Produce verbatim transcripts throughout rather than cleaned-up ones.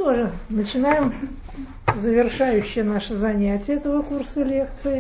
что же, начинаем завершающее наше занятие этого курса лекций.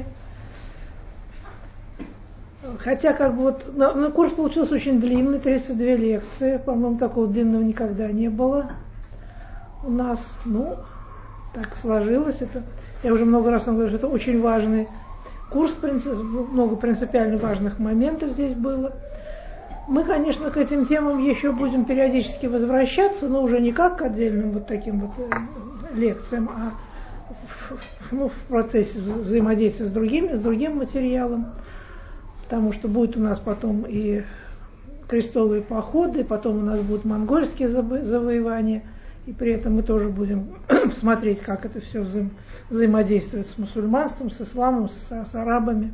Хотя как бы вот на, на курс получился очень длинный, тридцать две лекции, по-моему, такого длинного никогда не было у нас. Ну, так сложилось это. Я уже много раз вам говорю, что это очень важный курс, много принципиально важных моментов здесь было. Мы, конечно, к этим темам еще будем периодически возвращаться, но уже не как к отдельным вот таким вот лекциям, а в, ну, в процессе взаимодействия с другими, с другим материалом, потому что будет у нас потом и крестовые походы, потом у нас будут монгольские заво- завоевания, и при этом мы тоже будем смотреть, как это все взаим- взаимодействует с мусульманством, с исламом, с, с арабами.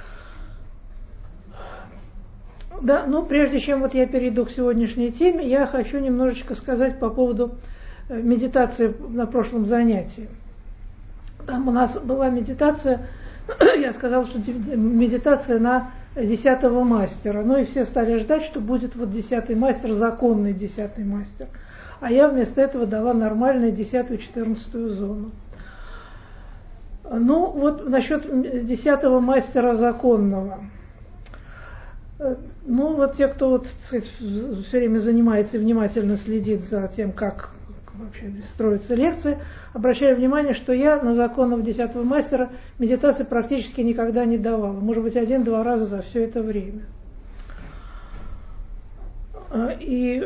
Да, но прежде чем вот я перейду к сегодняшней теме, я хочу немножечко сказать по поводу медитации на прошлом занятии. Там у нас была медитация, я сказала, что медитация на десятого мастера. Ну и все стали ждать, что будет вот десятый мастер, законный десятый мастер. А я вместо этого дала нормальную десятую, четырнадцатую зону. Ну вот насчет десятого мастера законного. Ну, вот те, кто вот, так сказать, все время занимается и внимательно следит за тем, как вообще строятся лекции, обращаю внимание, что я на законов десятого мастера медитации практически никогда не давала. Может быть, один-два раза за все это время. И,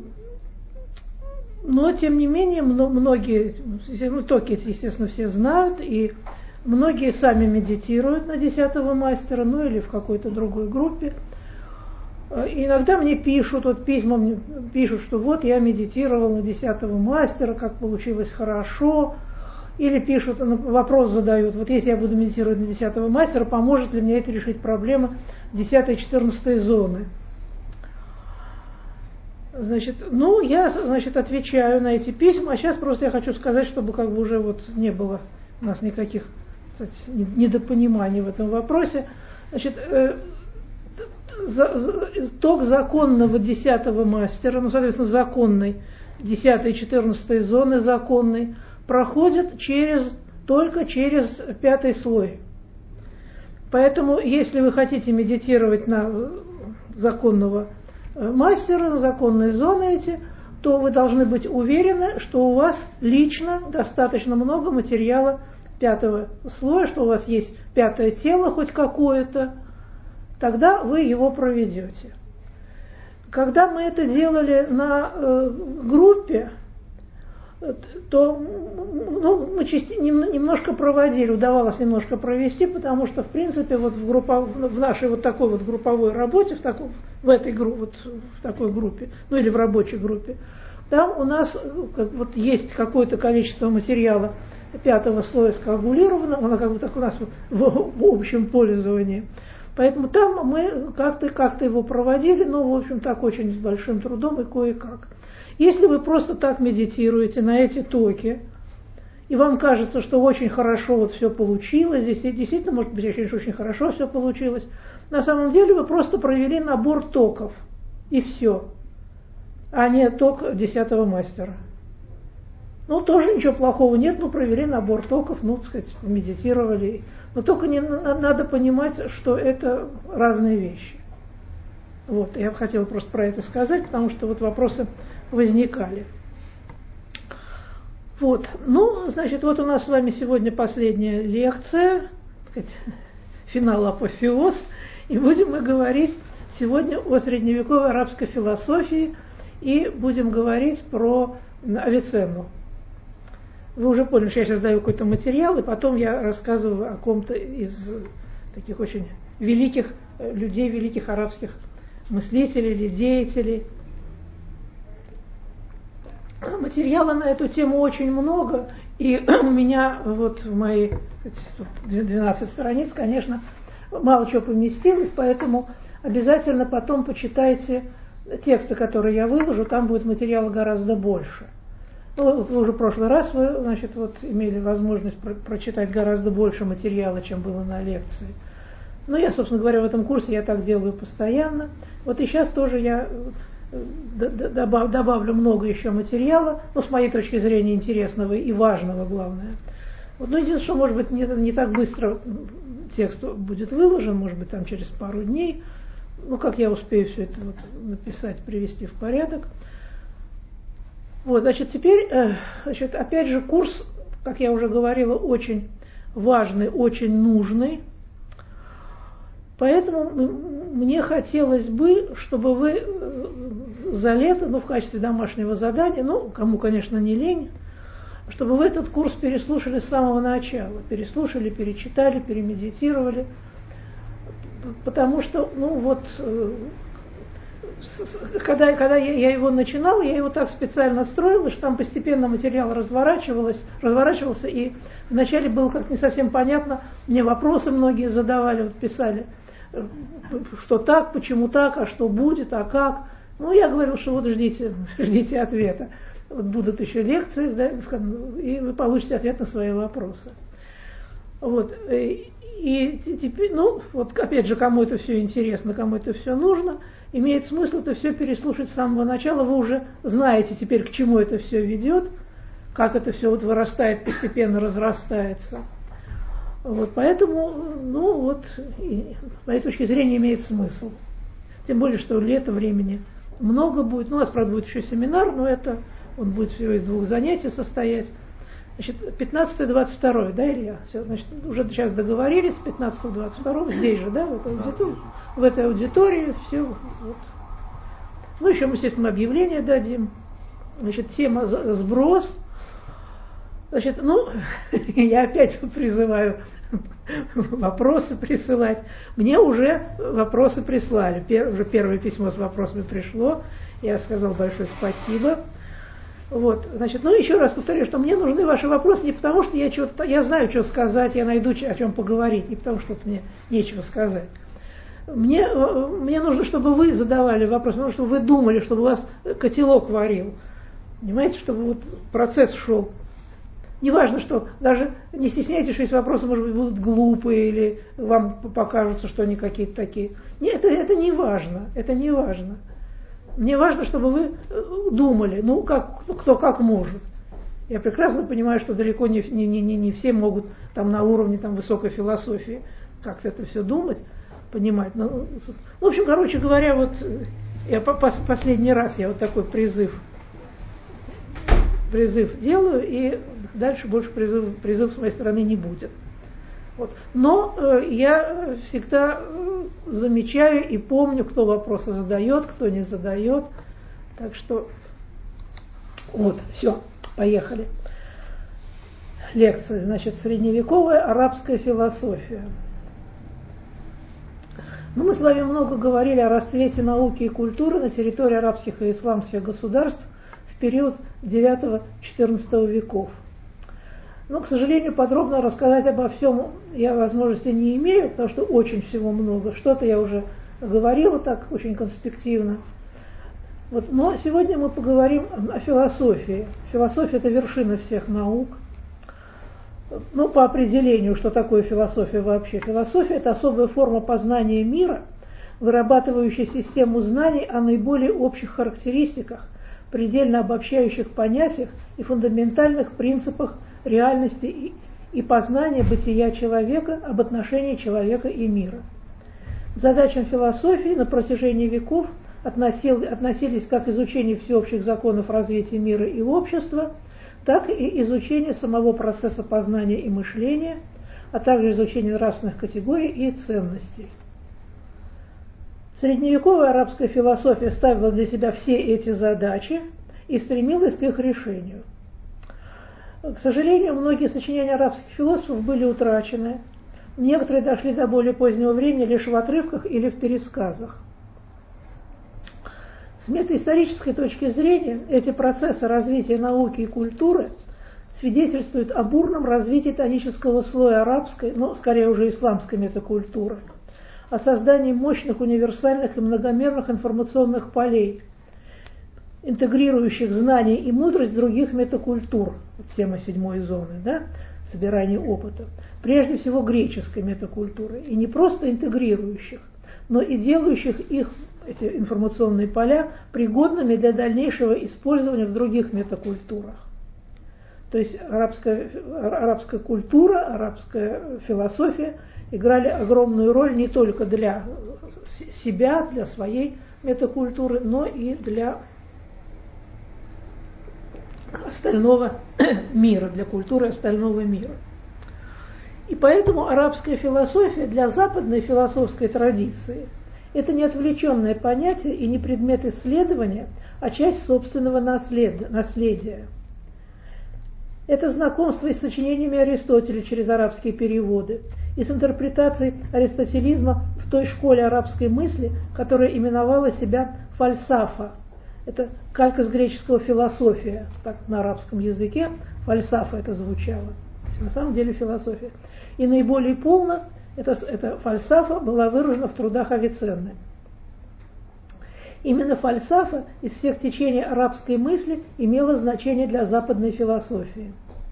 но, тем не менее, многие, ну, токи, естественно, все знают, и многие сами медитируют на десятого мастера, ну, или в какой-то другой группе. И иногда мне пишут, вот письма мне пишут, что вот я медитировал на десятого мастера, как получилось хорошо. Или пишут, вопрос задают, вот если я буду медитировать на десятого мастера, поможет ли мне это решить проблемы десятой и четырнадцатой зоны? Значит, ну, я, значит, отвечаю на эти письма, а сейчас просто я хочу сказать, чтобы как бы уже вот не было у нас никаких, кстати, недопониманий в этом вопросе. Значит, ток законного десятого мастера, ну, соответственно, законной десятой и четырнадцатой зоны законной, проходит через, только через пятый слой. Поэтому, если вы хотите медитировать на законного мастера, на законные зоны эти, то вы должны быть уверены, что у вас лично достаточно много материала пятого слоя, что у вас есть пятое тело хоть какое-то, тогда вы его проведете. Когда мы это делали на э, группе, то ну, мы части, немножко проводили, удавалось немножко провести, потому что, в принципе, вот в, группа, в нашей вот такой вот групповой работе, в, такой, в этой вот, в такой группе, ну или в рабочей группе, там у нас как, вот есть какое-то количество материала пятого слоя скоагулировано, оно как бы так у нас в, в общем пользовании. Поэтому там мы как-то, как-то его проводили, но, в общем, так очень с большим трудом и кое-как. Если вы просто так медитируете на эти токи, и вам кажется, что очень хорошо вот все получилось, здесь действительно, может быть, очень, очень хорошо все получилось, на самом деле вы просто провели набор токов, и все, а не ток десятого мастера. Ну, тоже ничего плохого нет, но провели набор токов, ну, так сказать, медитировали. Но только не, надо понимать, что это разные вещи. Вот, я бы хотела просто про это сказать, потому что вот вопросы возникали. Вот, ну, значит, вот у нас с вами сегодня последняя лекция, так сказать, финал апофеоз, и будем мы говорить сегодня о средневековой арабской философии, и будем говорить про Авиценну. Вы уже поняли, что я сейчас даю какой-то материал, и потом я рассказываю о ком-то из таких очень великих людей, великих арабских мыслителей или деятелей. Материала на эту тему очень много, и у меня вот в мои двенадцать страниц, конечно, мало чего поместилось, поэтому обязательно потом почитайте тексты, которые я выложу, там будет материала гораздо больше. Ну, вот уже в прошлый раз вы, значит, вот имели возможность про- прочитать гораздо больше материала, чем было на лекции. Ну, я, собственно говоря, в этом курсе я так делаю постоянно. Вот и сейчас тоже я добавлю много еще материала, но с моей точки зрения интересного и важного, главное. Вот, ну, единственное, что, может быть, не, не так быстро текст будет выложен, может быть, там через пару дней, ну, как я успею все это вот написать, привести в порядок. Вот, значит, теперь, значит, опять же, курс, как я уже говорила, очень важный, очень нужный. Поэтому мне хотелось бы, чтобы вы за лето, ну, в качестве домашнего задания, ну, кому, конечно, не лень, чтобы вы этот курс переслушали с самого начала, переслушали, перечитали, перемедитировали, потому что, ну, вот, когда, когда я его начинал, я его так специально строила, что там постепенно материал разворачивался, разворачивался, и вначале было как-то не совсем понятно, мне вопросы многие задавали, вот писали, что так, почему так, а что будет, а как. Ну, я говорил, что вот ждите, ждите ответа. Вот будут еще лекции, да, и вы получите ответ на свои вопросы. Вот. И теперь, ну, вот опять же, кому это все интересно, кому это все нужно, имеет смысл это все переслушать с самого начала. Вы уже знаете теперь, к чему это все ведет, как это все вот вырастает, постепенно разрастается. Вот, поэтому, ну вот, и, с моей точки зрения, имеет смысл. Тем более, что лето времени много будет. Ну, у нас, правда, будет еще семинар, но это он будет всего из двух занятий состоять. Значит, пятнадцатое-двадцать второе, да, Илья? Все, значит, уже сейчас договорились, пятнадцатого-двадцать второго, здесь же, да, в этой аудитории, в этой аудитории, все. Вот. Ну, еще мы, естественно, объявление дадим. Значит, тема сброс. Значит, ну, я опять призываю вопросы присылать. Мне уже вопросы прислали. Пер, уже первое письмо с вопросами пришло. Я сказал большое спасибо. Вот, значит, ну еще раз повторю, что мне нужны ваши вопросы не потому, что я что-то, я знаю, что сказать, я найду о чем поговорить, не потому, что мне нечего сказать. Мне, мне нужно, чтобы вы задавали вопросы, нужно, чтобы вы думали, чтобы у вас котелок варил. Понимаете, чтобы вот процесс шел. Неважно, что даже не стесняйтесь, что если вопросы, может быть, будут глупые или вам покажутся, что они какие-то такие. Нет, это, это не важно, это не важно. Мне важно, чтобы вы думали, ну, как, кто как может. Я прекрасно понимаю, что далеко не, не, не, не все могут там на уровне там, высокой философии как-то это все думать, понимать. Но, в общем, короче говоря, вот я по, по, последний раз я вот такой призыв, призыв делаю, и дальше больше призыв, призыв с моей стороны не будет. Вот. Но э, я всегда э, замечаю и помню, кто вопросы задает, кто не задает. Так что вот, все, поехали. Лекция, значит, средневековая арабская философия. Ну, мы с вами много говорили о расцвете науки и культуры на территории арабских и исламских государств в период девятого-четырнадцатого веков. Но, к сожалению, подробно рассказать обо всем я возможности не имею, потому что очень всего много. Что-то я уже говорила так очень конспективно. Вот, но сегодня мы поговорим о философии. Философия – это вершина всех наук. Ну, по определению, что такое философия вообще? Философия – это особая форма познания мира, вырабатывающая систему знаний о наиболее общих характеристиках, предельно обобщающих понятиях и фундаментальных принципах реальности и, и познания бытия человека, об отношении человека и мира. К задачам философии на протяжении веков относил, относились как изучение всеобщих законов развития мира и общества, так и изучение самого процесса познания и мышления, а также изучение нравственных категорий и ценностей. Средневековая арабская философия ставила для себя все эти задачи и стремилась к их решению. К сожалению, многие сочинения арабских философов были утрачены. Некоторые дошли до более позднего времени лишь в отрывках или в пересказах. С метаисторической точки зрения эти процессы развития науки и культуры свидетельствуют о бурном развитии тонического слоя арабской, но скорее уже исламской метакультуры, о создании мощных универсальных и многомерных информационных полей, интегрирующих знания и мудрость других метакультур, тема седьмой зоны, да, собирание опыта, прежде всего греческой метакультуры, и не просто интегрирующих, но и делающих их эти информационные поля пригодными для дальнейшего использования в других метакультурах. То есть арабская, арабская культура, арабская философия играли огромную роль не только для себя, для своей метакультуры, но и для остального мира, для культуры остального мира. И поэтому арабская философия для западной философской традиции это не отвлеченное понятие и не предмет исследования, а часть собственного наследия. Это знакомство и с сочинениями Аристотеля через арабские переводы, и с интерпретацией аристотелизма в той школе арабской мысли, которая именовала себя фальсафа. Это калька с греческого философия, так на арабском языке фальсафа это звучало. На самом деле философия. И наиболее полно эта, эта фальсафа была выражена в трудах Авиценны. Именно фальсафа из всех течений арабской мысли имела значение для западной философии.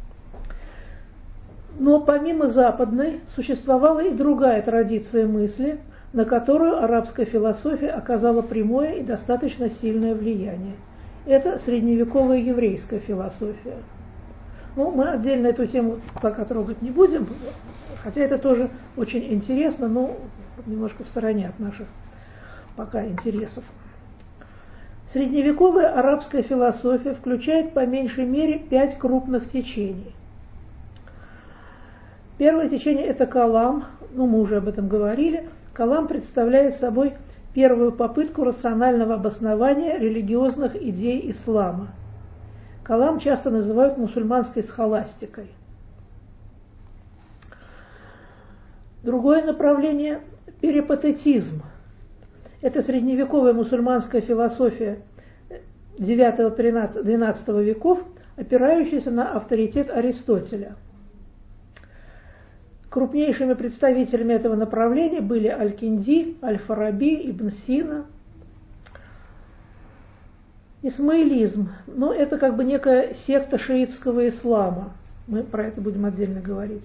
Но помимо западной существовала и другая традиция мысли, на которую арабская философия оказала прямое и достаточно сильное влияние. Это средневековая еврейская философия. Ну, мы отдельно эту тему пока трогать не будем, хотя это тоже очень интересно, но немножко в стороне от наших пока интересов. Средневековая арабская философия включает по меньшей мере пять крупных течений. Первое течение – это Калам, ну мы уже об этом говорили. Калам представляет собой первую попытку рационального обоснования религиозных идей ислама. Калам часто называют мусульманской схоластикой. Другое направление – перипатетизм. Это средневековая мусульманская философия девятого-двенадцатого веков, опирающаяся на авторитет Аристотеля. Крупнейшими представителями этого направления были Аль-Кинди, Аль-Фараби, Ибн Сина. Исмаилизм, ну это как бы некая секта шиитского ислама, мы про это будем отдельно говорить.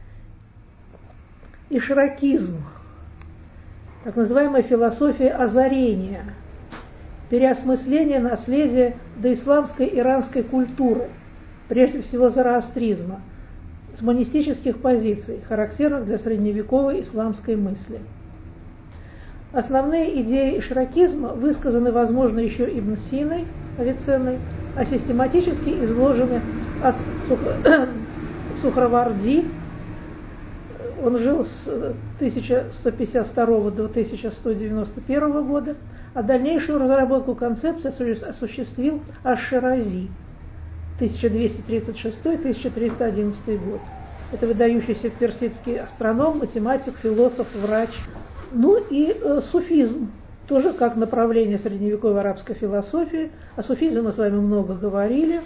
Ишракизм, так называемая философия озарения, переосмысление наследия доисламской иранской культуры, прежде всего зороастризма, с монистических позиций, характерных для средневековой исламской мысли. Основные идеи ишракизма высказаны, возможно, еще Ибн Синой, Авиценной, а систематически изложены от Сухраварди. Он жил с тысяча сто пятьдесят второго до тысяча сто девяносто первого года, а дальнейшую разработку концепции осуществил Аш-Ширази тысяча двести тридцать шестой — тысяча триста одиннадцатый год. Это выдающийся персидский астроном, математик, философ, врач. Ну и э, суфизм, тоже как направление средневековой арабской философии. О суфизме мы с вами много говорили.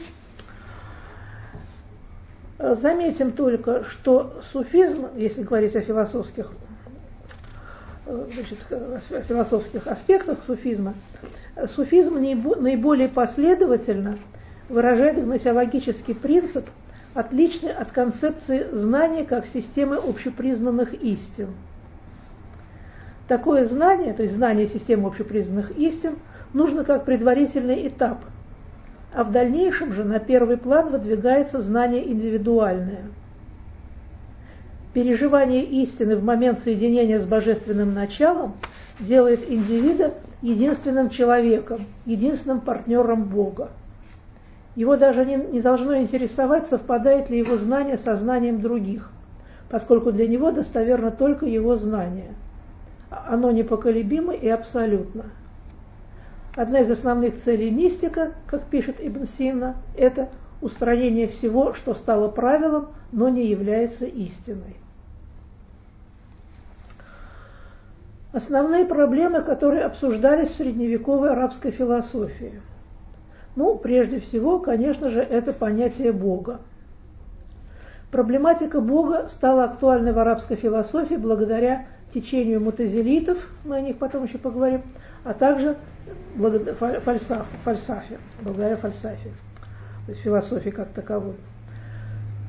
Заметим только, что суфизм, если говорить о философских, значит, о философских аспектах суфизма, суфизм наиболее последовательно выражает гносеологический принцип, отличный от концепции знания как системы общепризнанных истин. Такое знание, то есть знание системы общепризнанных истин, нужно как предварительный этап, а в дальнейшем же на первый план выдвигается знание индивидуальное. Переживание истины в момент соединения с божественным началом делает индивида единственным человеком, единственным партнером Бога. Его даже не, не должно интересовать, совпадает ли его знание со знанием других, поскольку для него достоверно только его знание. Оно непоколебимо и абсолютно. Одна из основных целей мистика, как пишет Ибн Сина, это устранение всего, что стало правилом, но не является истиной. Основные проблемы, которые обсуждались в средневековой арабской философии. Ну, прежде всего, конечно же, это понятие Бога. Проблематика Бога стала актуальной в арабской философии благодаря течению мутазилитов, мы о них потом еще поговорим, а также фальсаф, фальсафе, благодаря фальсафе, то есть философии как таковой.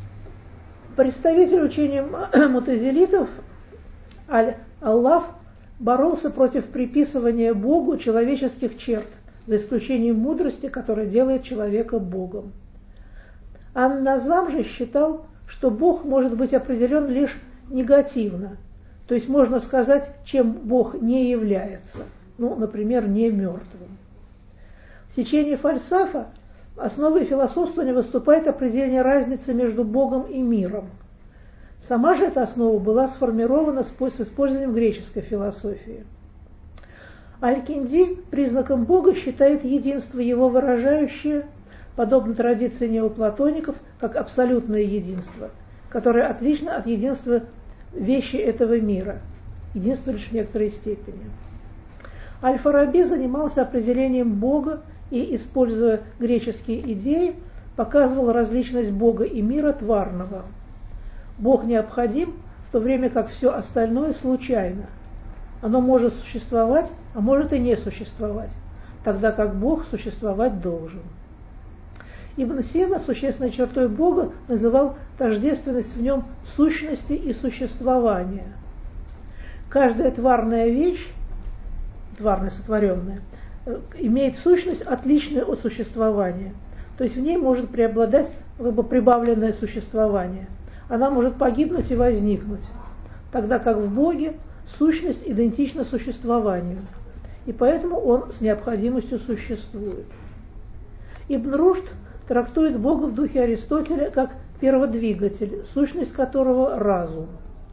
Представитель учения мутазилитов Аль-Аллаф боролся против приписывания Богу человеческих черт, за исключением мудрости, которая делает человека Богом. Ан-Назам же считал, что Бог может быть определен лишь негативно, то есть можно сказать, чем Бог не является, ну, например, не мертвым. В течение фальсафа основой философствования выступает определение разницы между Богом и миром. Сама же эта основа была сформирована с использованием греческой философии. Аль-Кинди признаком Бога считает единство его выражающее, подобно традиции неоплатоников, как абсолютное единство, которое отлично от единства вещи этого мира, единство лишь в некоторой степени. Аль-Фараби занимался определением Бога и, используя греческие идеи, показывал различность Бога и мира тварного. Бог необходим, в то время как все остальное случайно. Оно может существовать, а может и не существовать, тогда как Бог существовать должен. Ибн Сина существенной чертой Бога называл тождественность в нем сущности и существования. Каждая тварная вещь, тварная сотворенная, имеет сущность, отличную от существования. То есть в ней может преобладать как бы прибавленное существование. Она может погибнуть и возникнуть, тогда как в Боге сущность идентична существованию, и поэтому он с необходимостью существует. Ибн Рушд трактует Бога в духе Аристотеля как перводвигатель, сущность которого – разум.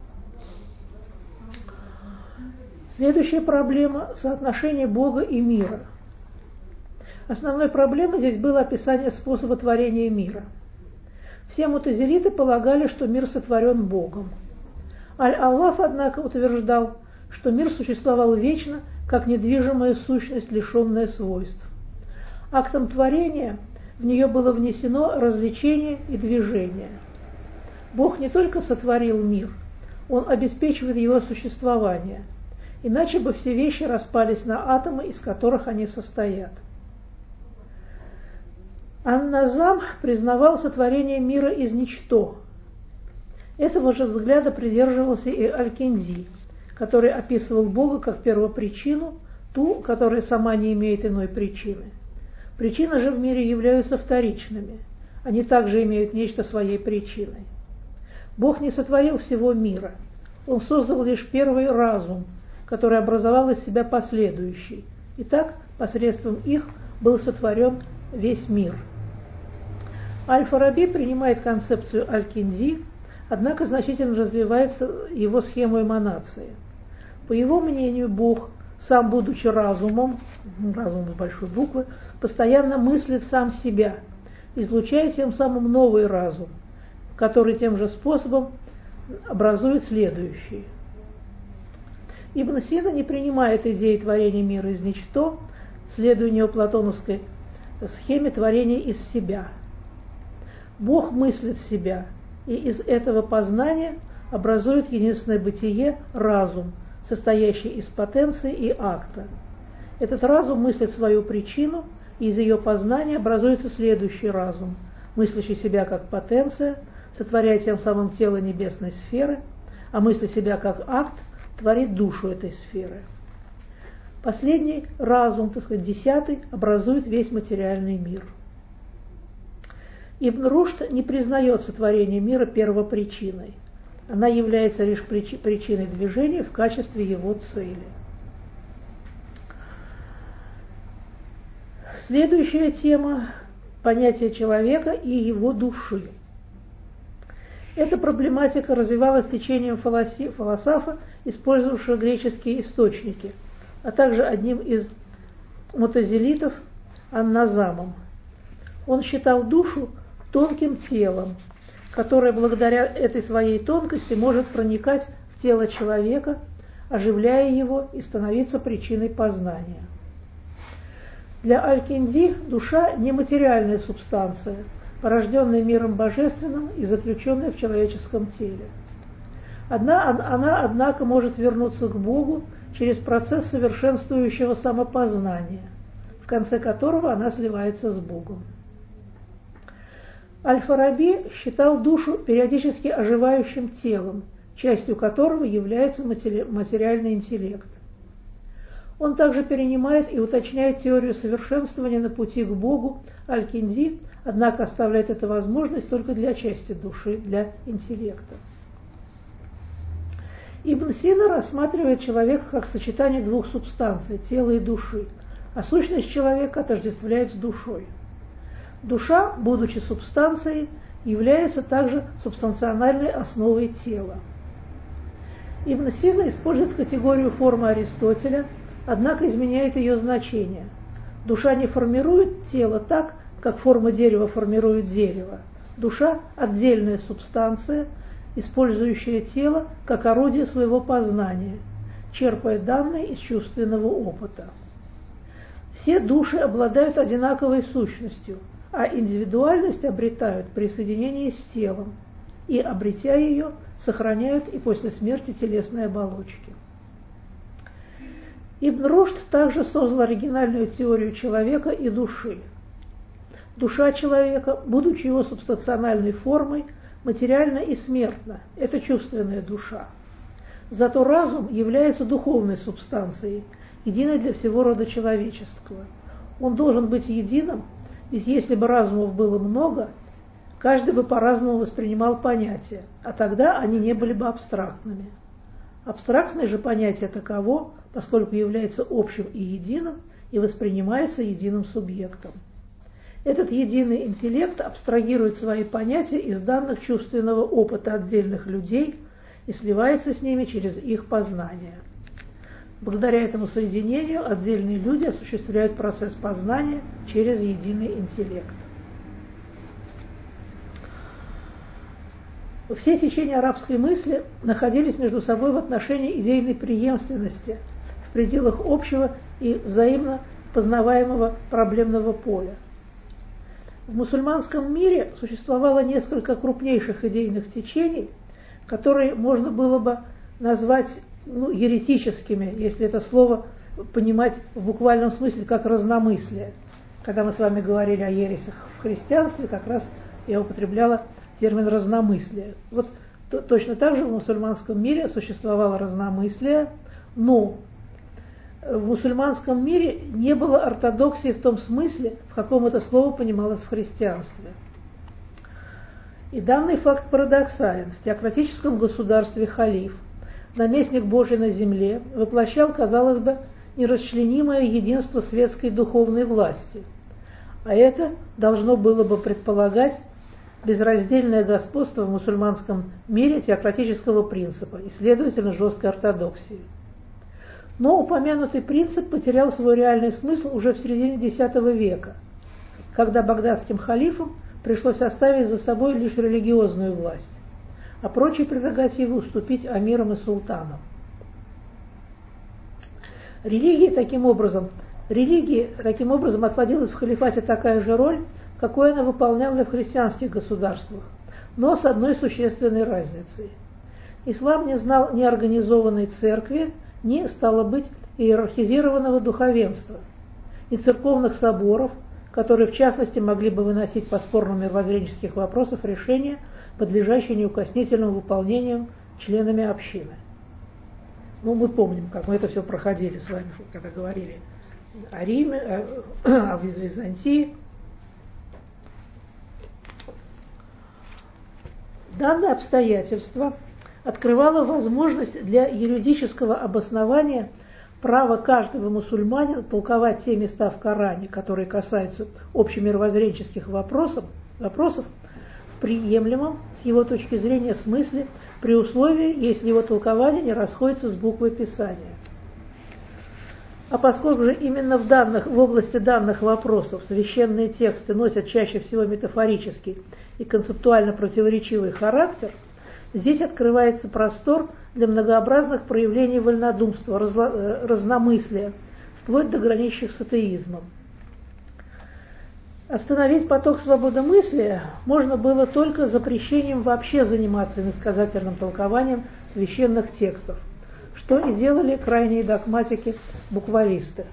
Следующая проблема – соотношение Бога и мира. Основной проблемой здесь было описание способа творения мира. Все мутазилиты полагали, что мир сотворен Богом. Аль-Аллаф, однако, утверждал, что мир существовал вечно, как недвижимая сущность, лишенная свойств. Актом творения в нее было внесено развлечение и движение. Бог не только сотворил мир, он обеспечивает его существование, иначе бы все вещи распались на атомы, из которых они состоят. Ан-Назам признавал сотворение мира из ничто. Этого же взгляда придерживался и Аль-Кинди, который описывал Бога как первопричину, ту, которая сама не имеет иной причины. Причины же в мире являются вторичными, они также имеют нечто своей причиной. Бог не сотворил всего мира, он создал лишь первый разум, который образовал из себя последующий, и так посредством их был сотворен весь мир. Аль-Фараби принимает концепцию Аль-Кинди, однако значительно развивается его схему эманации. По его мнению, Бог, сам будучи разумом, разум с большой буквы, постоянно мыслит сам себя, излучая тем самым новый разум, который тем же способом образует следующий. Ибн Сина не принимает идеи творения мира из ничто, следуя неоплатоновской схеме творения из себя. Бог мыслит себя, и из этого познания образует единственное бытие – разум, состоящий из потенции и акта. Этот разум мыслит свою причину, и из ее познания образуется следующий разум, мыслящий себя как потенция, сотворяя тем самым тело небесной сферы, а мысля себя как акт творит душу этой сферы. Последний разум, так сказать, десятый, образует весь материальный мир. Ибн Рушд не признает сотворение мира первопричиной. Она является лишь причиной движения в качестве его цели. Следующая тема – понятие человека и его души. Эта проблематика развивалась течением философа, использовавшего греческие источники, а также одним из мутазилитов Ан-Назамом. Он считал душу тонким телом, которое благодаря этой своей тонкости может проникать в тело человека, оживляя его и становиться причиной познания. Для Аль-Кинди душа – нематериальная субстанция, порожденная миром божественным и заключенная в человеческом теле. Одна, она, однако, может вернуться к Богу через процесс совершенствующего самопознания, в конце которого она сливается с Богом. Аль-Фараби считал душу периодически оживающим телом, частью которого является материальный интеллект. Он также перенимает и уточняет теорию совершенствования на пути к Богу Аль-Кинди, однако оставляет эту возможность только для части души, для интеллекта. Ибн Сина рассматривает человека как сочетание двух субстанций – тела и души, а сущность человека отождествляет с душой. Душа, будучи субстанцией, является также субстанциональной основой тела. Ибн Сина использует категорию формы Аристотеля, однако изменяет ее значение. Душа не формирует тело так, как форма дерева формирует дерево. Душа – отдельная субстанция, использующая тело как орудие своего познания, черпая данные из чувственного опыта. Все души обладают одинаковой сущностью, а индивидуальность обретают при соединении с телом и, обретя ее, сохраняют и после смерти телесной оболочки. Ибн Рушд также создал оригинальную теорию человека и души. Душа человека, будучи его субстанциональной формой, материальна и смертна – это чувственная душа. Зато разум является духовной субстанцией, единой для всего рода человеческого. Он должен быть единым, ведь если бы разумов было много, каждый бы по-разному воспринимал понятия, а тогда они не были бы абстрактными. Абстрактное же понятие таково, поскольку является общим и единым и воспринимается единым субъектом. Этот единый интеллект абстрагирует свои понятия из данных чувственного опыта отдельных людей и сливается с ними через их познание. Благодаря этому соединению отдельные люди осуществляют процесс познания через единый интеллект. Все течения арабской мысли находились между собой в отношении идейной преемственности в пределах общего и взаимно познаваемого проблемного поля. В мусульманском мире существовало несколько крупнейших идейных течений, которые можно было бы назвать ну, еретическими, если это слово понимать в буквальном смысле как разномыслие. Когда мы с вами говорили о ересях в христианстве, как раз я употребляла термин разномыслие. Вот то, точно так же в мусульманском мире существовало разномыслие, но в мусульманском мире не было ортодоксии в том смысле, в каком это слово понималось в христианстве. И данный факт парадоксален. В теократическом государстве халиф, наместник Божий на земле, воплощал, казалось бы, нерасчленимое единство светской духовной власти. А это должно было бы предполагать безраздельное господство в мусульманском мире теократического принципа и, следовательно, жесткой ортодоксии. Но упомянутый принцип потерял свой реальный смысл уже в середине десятого века, когда багдадским халифам пришлось оставить за собой лишь религиозную власть, а прочие прерогативы уступить амирам и султанам. Религия таким образом, религии таким образом отводилась в халифате такая же роль, какую она выполняла и в христианских государствах, но с одной существенной разницей. Ислам не знал ни организованной церкви, ни, стало быть, иерархизированного духовенства, ни церковных соборов, которые, в частности, могли бы выносить по спорным мировоззренческих вопросов решения, подлежащие неукоснительному выполнению членами общины. Ну, мы помним, как мы это все проходили с вами, когда говорили о Риме, о, о Византии. Данное обстоятельство открывало возможность для юридического обоснования права каждого мусульманина толковать те места в Коране, которые касаются общемировоззренческих вопросов, вопросов в приемлемом, с его точки зрения, смысле, при условии, если его толкование не расходится с буквой Писания. А поскольку же именно в, данных, в области данных вопросов священные тексты носят чаще всего метафорический и концептуально противоречивый характер, здесь открывается простор для многообразных проявлений вольнодумства, разло, разномыслия, вплоть до граничащих с атеизмом. Остановить поток свободомыслия можно было только запрещением вообще заниматься иносказательным толкованием священных текстов, что и делали крайние догматики-буквалисты.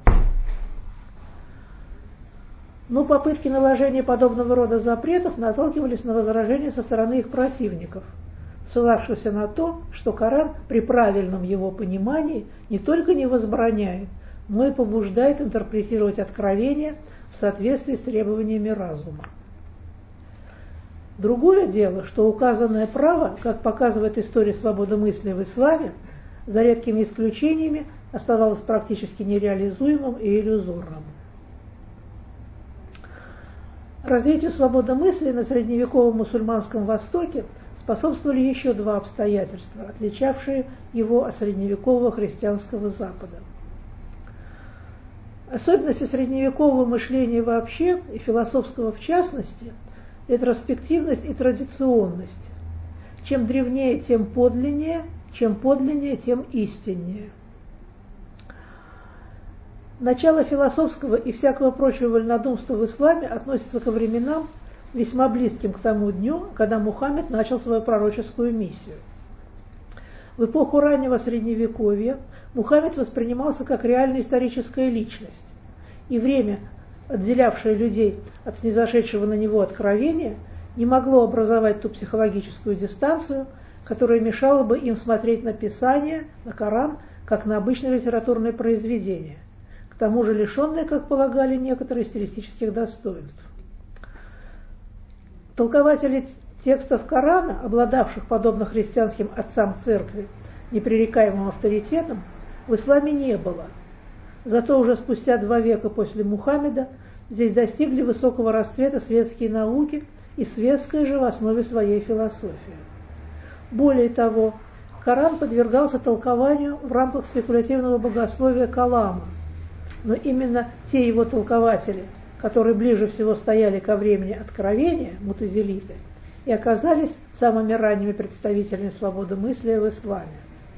Но попытки наложения подобного рода запретов наталкивались на возражения со стороны их противников, ссылавшегося на то, что Коран при правильном его понимании не только не возбраняет, но и побуждает интерпретировать откровения в соответствии с требованиями разума. Другое дело, что указанное право, как показывает история свободы мысли в исламе, за редкими исключениями оставалось практически нереализуемым и иллюзорным. Развитию свободы мысли на средневековом мусульманском Востоке способствовали еще два обстоятельства, отличавшие его от средневекового христианского Запада. Особенности средневекового мышления вообще и философского в частности – ретроспективность и традиционность. Чем древнее, тем подлиннее, чем подлиннее, тем истиннее. Начало философского и всякого прочего вольнодумства в исламе относится ко временам, весьма близким к тому дню, когда Мухаммед начал свою пророческую миссию. В эпоху раннего Средневековья Мухаммед воспринимался как реальная историческая личность, и время, отделявшее людей от снизошедшего на него откровения, не могло образовать ту психологическую дистанцию, которая мешала бы им смотреть на Писание, на Коран, как на обычное литературное произведение, к тому же лишенное, как полагали некоторые, стилистических достоинств. Толкователи текстов Корана, обладавших, подобно христианским отцам церкви, непререкаемым авторитетом, в исламе не было. Зато уже спустя два века после Мухаммеда здесь достигли высокого расцвета светские науки и светская же в основе своей философия. Более того, Коран подвергался толкованию в рамках спекулятивного богословия Калама, но именно те его толкователи, которые ближе всего стояли ко времени откровения, мутазилиты, и оказались самыми ранними представителями свободы мысли в исламе.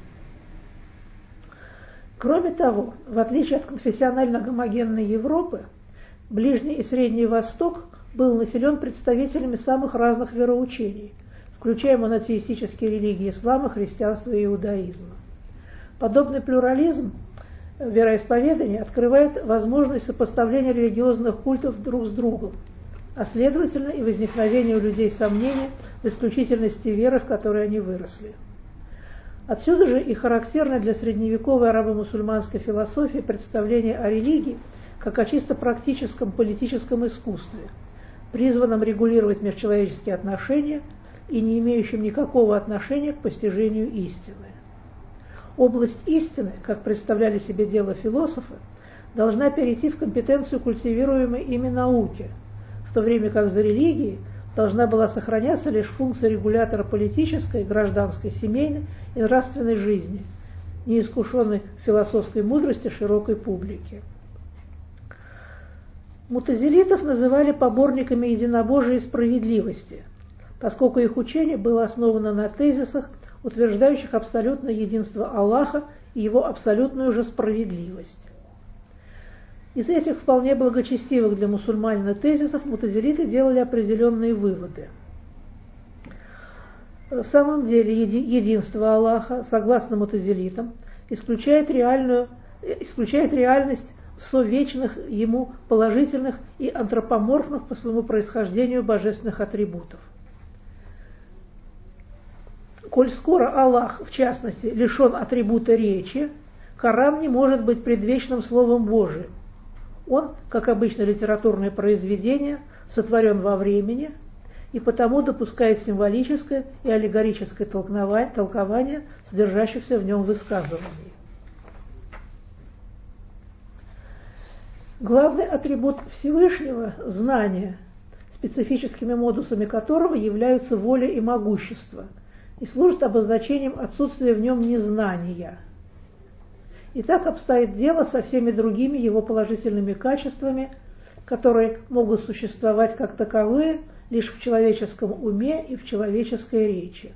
Кроме того, в отличие от конфессионально-гомогенной Европы, Ближний и Средний Восток был населен представителями самых разных вероучений, включая монотеистические религии ислама, христианства и иудаизма. Подобный плюрализм вероисповедания открывает возможность сопоставления религиозных культов друг с другом, а следовательно и возникновения у людей сомнений в исключительности веры, в которой они выросли. Отсюда же и характерное для средневековой арабо-мусульманской философии представление о религии как о чисто практическом политическом искусстве, призванном регулировать межчеловеческие отношения и не имеющем никакого отношения к постижению истины. Область истины, как представляли себе дело философы, должна перейти в компетенцию культивируемой ими науки, в то время как за религией должна была сохраняться лишь функция регулятора политической, гражданской, семейной и нравственной жизни, неискушенной в философской мудрости широкой публики. Мутазилитов называли поборниками единобожия и справедливости, поскольку их учение было основано на тезисах, утверждающих абсолютное единство Аллаха и его абсолютную же справедливость. Из этих вполне благочестивых для мусульманина тезисов мутазилиты делали определенные выводы. В самом деле еди, единство Аллаха, согласно мутазилитам, исключает, реальную, исключает реальность совечных ему положительных и антропоморфных по своему происхождению божественных атрибутов. Коль скоро Аллах, в частности, лишен атрибута речи, Коран не может быть предвечным Словом Божиим. Он, как обычно литературное произведение, сотворен во времени и потому допускает символическое и аллегорическое толкование содержащихся в нем высказываний. Главный атрибут Всевышнего – знание, специфическими модусами которого являются воля и могущество, и служит обозначением отсутствия в нем незнания. И так обстоит дело со всеми другими его положительными качествами, которые могут существовать как таковые лишь в человеческом уме и в человеческой речи.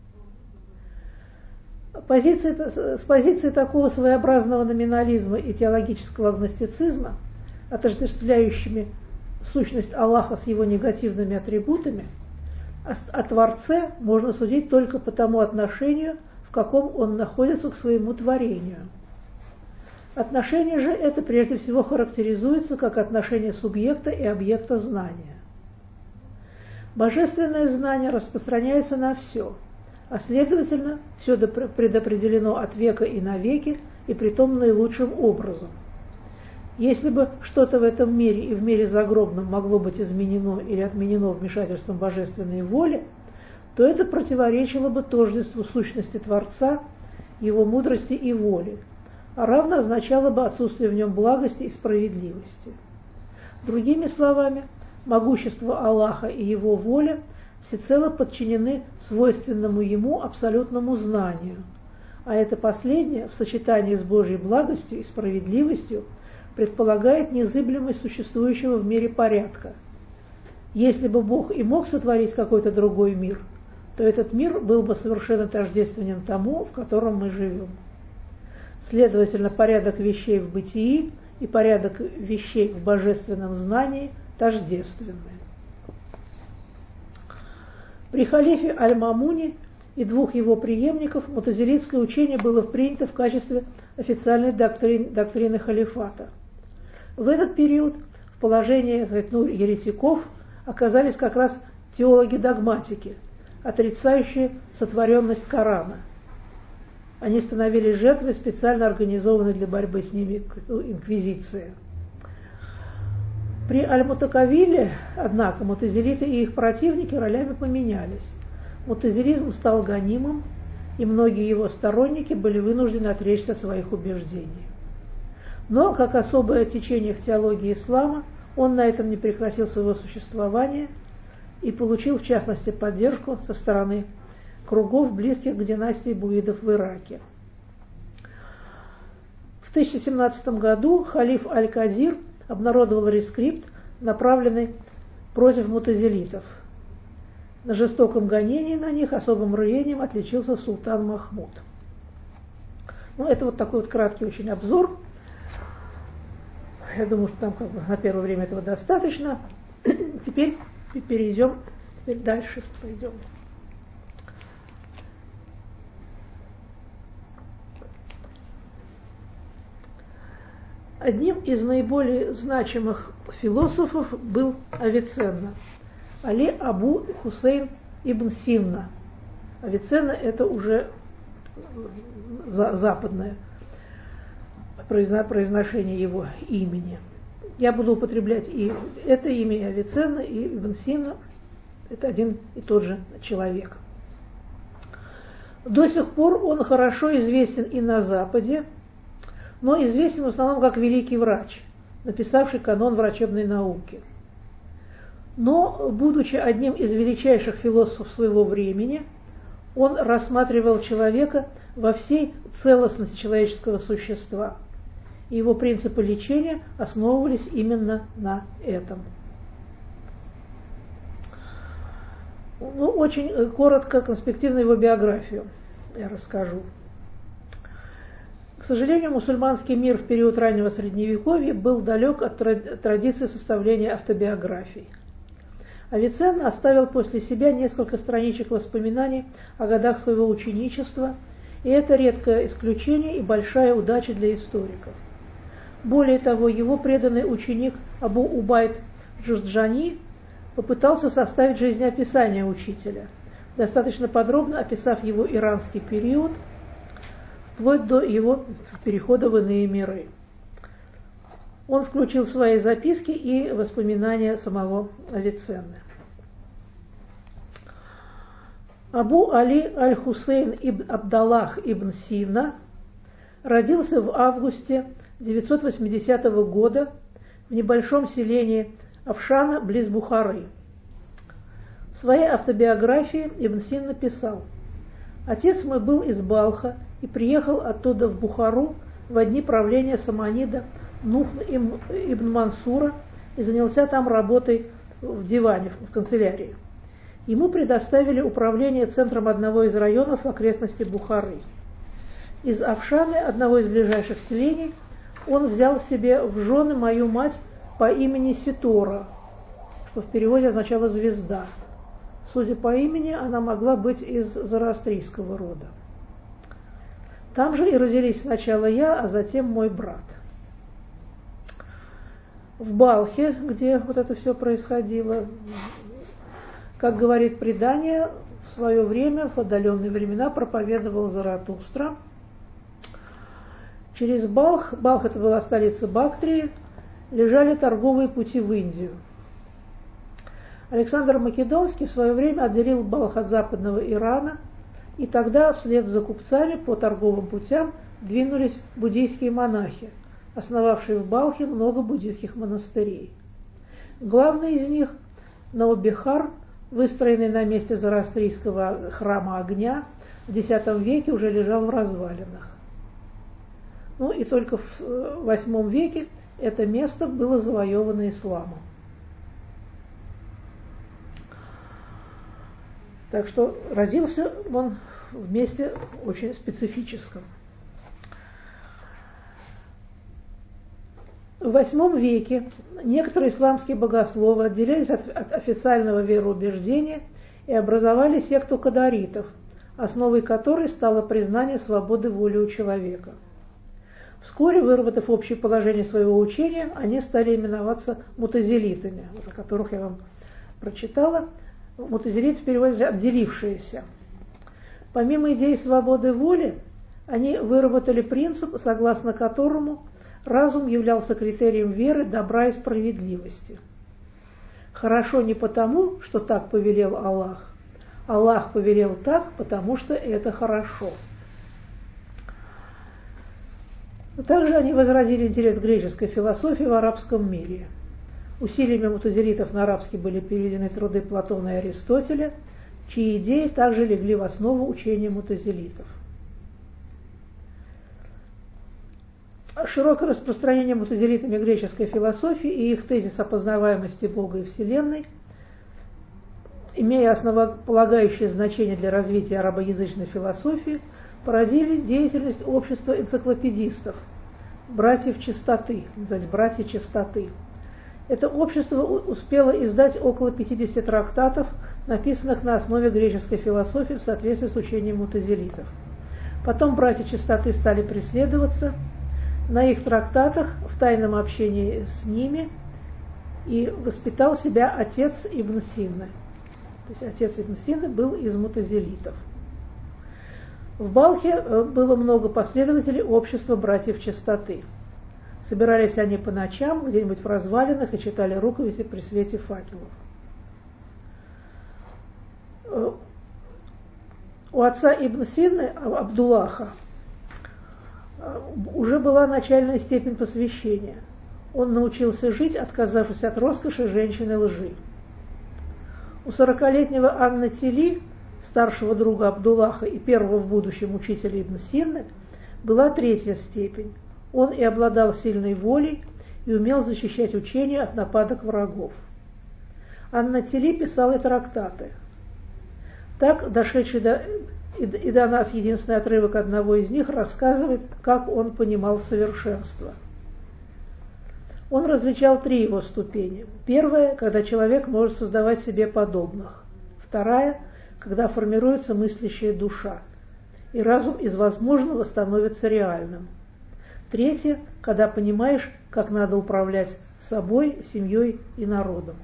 Позиции, с позиции такого своеобразного номинализма и теологического агностицизма, отождествляющими сущность Аллаха с его негативными атрибутами, о Творце можно судить только по тому отношению, в каком он находится к своему творению. Отношение же это прежде всего характеризуется как отношение субъекта и объекта знания. Божественное знание распространяется на все, а следовательно, все предопределено от века и навеки, и притом наилучшим образом. Если бы что-то в этом мире и в мире загробном могло быть изменено или отменено вмешательством божественной воли, то это противоречило бы тождеству сущности Творца, его мудрости и воли, а равно означало бы отсутствие в нем благости и справедливости. Другими словами, могущество Аллаха и его воля всецело подчинены свойственному ему абсолютному знанию, а это последнее в сочетании с Божьей благостью и справедливостью предполагает незыблемость существующего в мире порядка. Если бы Бог и мог сотворить какой-то другой мир, то этот мир был бы совершенно тождественен тому, в котором мы живем. Следовательно, порядок вещей в бытии и порядок вещей в божественном знании тождественны. При халифе Аль-Мамуне и двух его преемников мутазилитское учение было принято в качестве официальной доктрины, доктрины халифата. В этот период в положении ну, еретиков оказались как раз теологи-догматики, отрицающие сотворенность Корана. Они становились жертвой специально организованной для борьбы с ними инквизиции. При Аль-Мутакавиле, однако, мутазилиты и их противники ролями поменялись. Мутазилизм стал гонимым, и многие его сторонники были вынуждены отречься от своих убеждений. Но, как особое течение в теологии ислама, он на этом не прекратил своего существования и получил, в частности, поддержку со стороны кругов, близких к династии буидов в Ираке. В тысяча семнадцатом году халиф Аль-Кадир обнародовал рескрипт, направленный против мутазилитов. На жестоком гонении на них особым рвением отличился султан Махмуд. Ну, это вот такой вот краткий очень обзор. Я думаю, что там как бы на первое время этого достаточно. Теперь перейдем, теперь дальше пойдем. Одним из наиболее значимых философов был Авиценна, Али Абу Хусейн ибн Синна. Авиценна – это уже западное произношение его имени. Я буду употреблять и это имя, и Авиценна, и ибн Синна. Это один и тот же человек. До сих пор он хорошо известен и на Западе, но известен в основном как великий врач, написавший канон врачебной науки. Но, будучи одним из величайших философов своего времени, он рассматривал человека во всей целостности человеческого существа, и его принципы лечения основывались именно на этом. Ну, очень коротко, конспективно его биографию я расскажу. К сожалению, мусульманский мир в период раннего Средневековья был далек от традиции составления автобиографий. Авиценна оставил после себя несколько страничек воспоминаний о годах своего ученичества, и это редкое исключение и большая удача для историков. Более того, его преданный ученик Абу Убайд Джузджани попытался составить жизнеописание учителя, достаточно подробно описав его иранский период, вплоть до его перехода в иные миры. Он включил в свои записки и воспоминания самого Авиценны. Абу Али Аль-Хусейн ибн Абдаллах ибн Сина родился в августе девятьсот восьмидесятого года в небольшом селении Афшана близ Бухары. В своей автобиографии Ибн Син написал: «Отец мой был из Балха и приехал оттуда в Бухару во дни правления Саманида Нухн ибн Мансура и занялся там работой в диване, в канцелярии. Ему предоставили управление центром одного из районов в окрестности Бухары. Из Афшаны, одного из ближайших селений, он взял себе в жены мою мать по имени Ситора, что в переводе означало «звезда». Судя по имени, она могла быть из зороастрийского рода. Там же и родились сначала я, а затем мой брат. В Балхе, где вот это все происходило, как говорит предание, в свое время, в отдаленные времена, проповедовал Заратустра. Через Балх, Балх это была столица Бактрии, лежали торговые пути в Индию. Александр Македонский в свое время отделил Балх от западного Ирана, и тогда вслед за купцами по торговым путям двинулись буддийские монахи, основавшие в Балхе много буддийских монастырей. Главный из них – Наубихар, выстроенный на месте зороастрийского храма огня, в десятом веке уже лежал в развалинах. Ну и только в восьмом веке это место было завоевано исламом. Так что родился он в месте очень специфическом. В восьмом веке некоторые исламские богословы отделились от, от официального вероубеждения и образовали секту кадаритов, основой которой стало признание свободы воли у человека. Вскоре, выработав общее положение своего учения, они стали именоваться мутазилитами, о которых я вам прочитала. Мутазилит в переводе «отделившиеся». Помимо идеи свободы воли, они выработали принцип, согласно которому разум являлся критерием веры, добра и справедливости. Хорошо не потому, что так повелел Аллах. Аллах повелел так, потому что это хорошо. Также они возродили интерес к греческой философии в арабском мире. Усилиями мутазилитов на арабский были переведены труды Платона и Аристотеля, чьи идеи также легли в основу учения мутазилитов. Широкое распространение мутазилитами греческой философии и их тезис о познаваемости Бога и Вселенной, имея основополагающее значение для развития арабоязычной философии, породили деятельность общества энциклопедистов, братьев чистоты, называть братья чистоты. Это общество успело издать около пятидесяти трактатов, написанных на основе греческой философии в соответствии с учением мутазилитов. Потом братья чистоты стали преследоваться. На их трактатах, в тайном общении с ними, и воспитал себя отец Ибн Синна. То есть отец Ибн Синна был из мутазилитов. В Балхе было много последователей общества братьев чистоты. Собирались они по ночам где-нибудь в развалинах и читали рукописи при свете факелов. У отца Ибн Синны, Абдуллаха, уже была начальная степень посвящения. Он научился жить, отказавшись от роскоши, женщины, лжи. У сорокалетнего Ан-Натили, старшего друга Абдуллаха и первого в будущем учителя Ибн Синны, была третья степень. Он и обладал сильной волей и умел защищать учение от нападок врагов. Ан-Натили писал и трактаты. Так, дошедший до, и, и до нас единственный отрывок одного из них рассказывает, как он понимал совершенство. Он различал три его ступени. Первая, когда человек может создавать себе подобных. Вторая, когда формируется мыслящая душа, и разум из возможного становится реальным. Третье, когда понимаешь, как надо управлять собой, семьей и народом.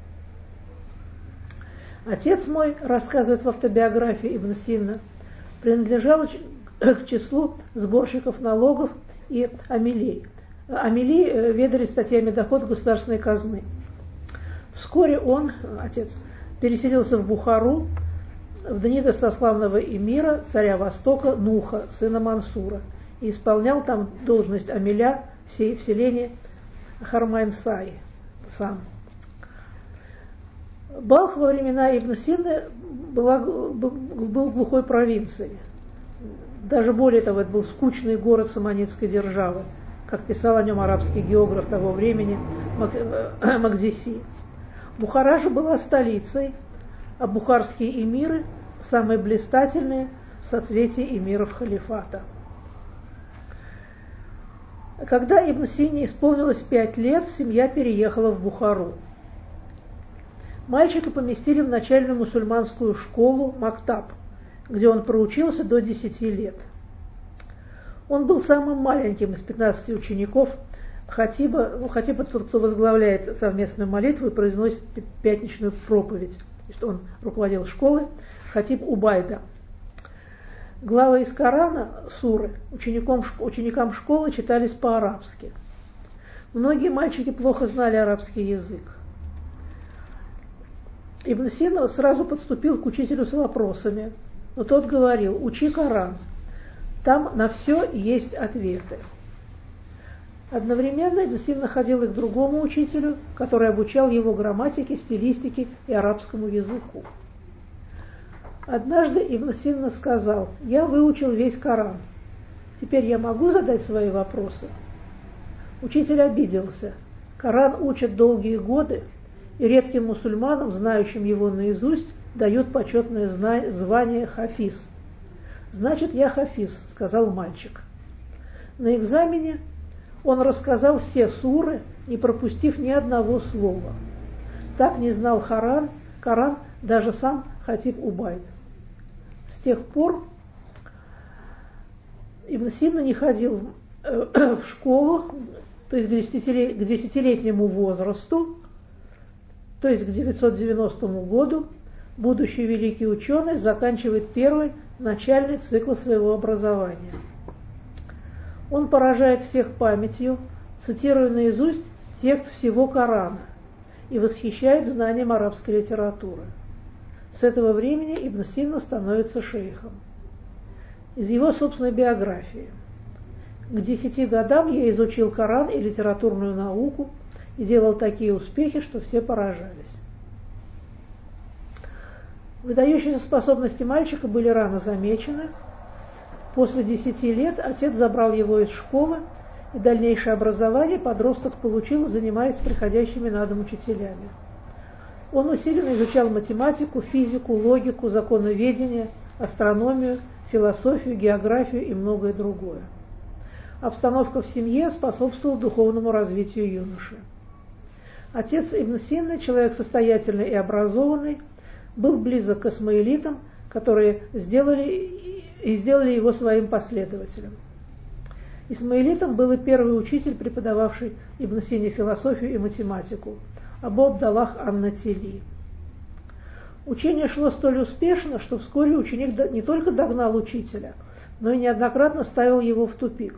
Отец мой, рассказывает в автобиографии Ибн Синна, принадлежал к числу сборщиков налогов и амилей. Амили ведали статьями дохода государственной казны. Вскоре он, отец, переселился в Бухару, в дни достославного эмира, царя Востока, Нуха, сына Мансура, и исполнял там должность амиля в селении Хармайн-Сай сам. Балх во времена Ибн Синны была, был глухой провинцией. Даже более того, это был скучный город саманидской державы, как писал о нем арабский географ того времени Макдиси. Бухара же была столицей, а бухарские эмиры – самые блистательные в соцветии эмиров халифата. Когда Ибн Сине исполнилось пять лет, семья переехала в Бухару. Мальчика поместили в начальную мусульманскую школу Мактаб, где он проучился до десяти лет. Он был самым маленьким из пятнадцати учеников Хатиба. Ну, Хатиб – это тот, кто возглавляет совместную молитву и произносит пятничную проповедь. Он руководил школой, Хатиб Убайда. Главы из Корана, суры, ученикам, ученикам школы читались по-арабски. Многие мальчики плохо знали арабский язык. Ибн Сина сразу подступил к учителю с вопросами, но тот говорил: учи Коран, там на все есть ответы. Одновременно Ибн Сина ходил и к другому учителю, который обучал его грамматике, стилистике и арабскому языку. Однажды Ибн Сина сказал: я выучил весь Коран, теперь я могу задать свои вопросы? Учитель обиделся. Коран учат долгие годы, и редким мусульманам, знающим его наизусть, дают почетное звание хафиз. Значит, я хафиз, сказал мальчик. На экзамене он рассказал все суры, не пропустив ни одного слова. Так не знал Коран, Коран даже сам Хатиб Убайд. С тех пор Ибн Сина не ходил в школу, то есть к десятилетнему возрасту, то есть к девятьсот девяностому году, будущий великий ученый заканчивает первый начальный цикл своего образования. Он поражает всех памятью, цитируя наизусть текст всего Корана и восхищает знанием арабской литературы. С этого времени Ибн Сина становится шейхом. Из его собственной биографии. К десяти годам я изучил Коран и литературную науку и делал такие успехи, что все поражались. Выдающиеся способности мальчика были рано замечены. После десяти лет отец забрал его из школы, и дальнейшее образование подросток получил, занимаясь приходящими на дом учителями. Он усиленно изучал математику, физику, логику, законоведение, астрономию, философию, географию и многое другое. Обстановка в семье способствовала духовному развитию юноши. Отец Ибн Сина, человек состоятельный и образованный, был близок к исмаилитам, которые сделали, и сделали его своим последователем. Исмаилитом был и первый учитель, преподававший Ибн Сине философию и математику, Абу Абдаллах ан-Натили. Учение шло столь успешно, что вскоре ученик не только догнал учителя, но и неоднократно ставил его в тупик.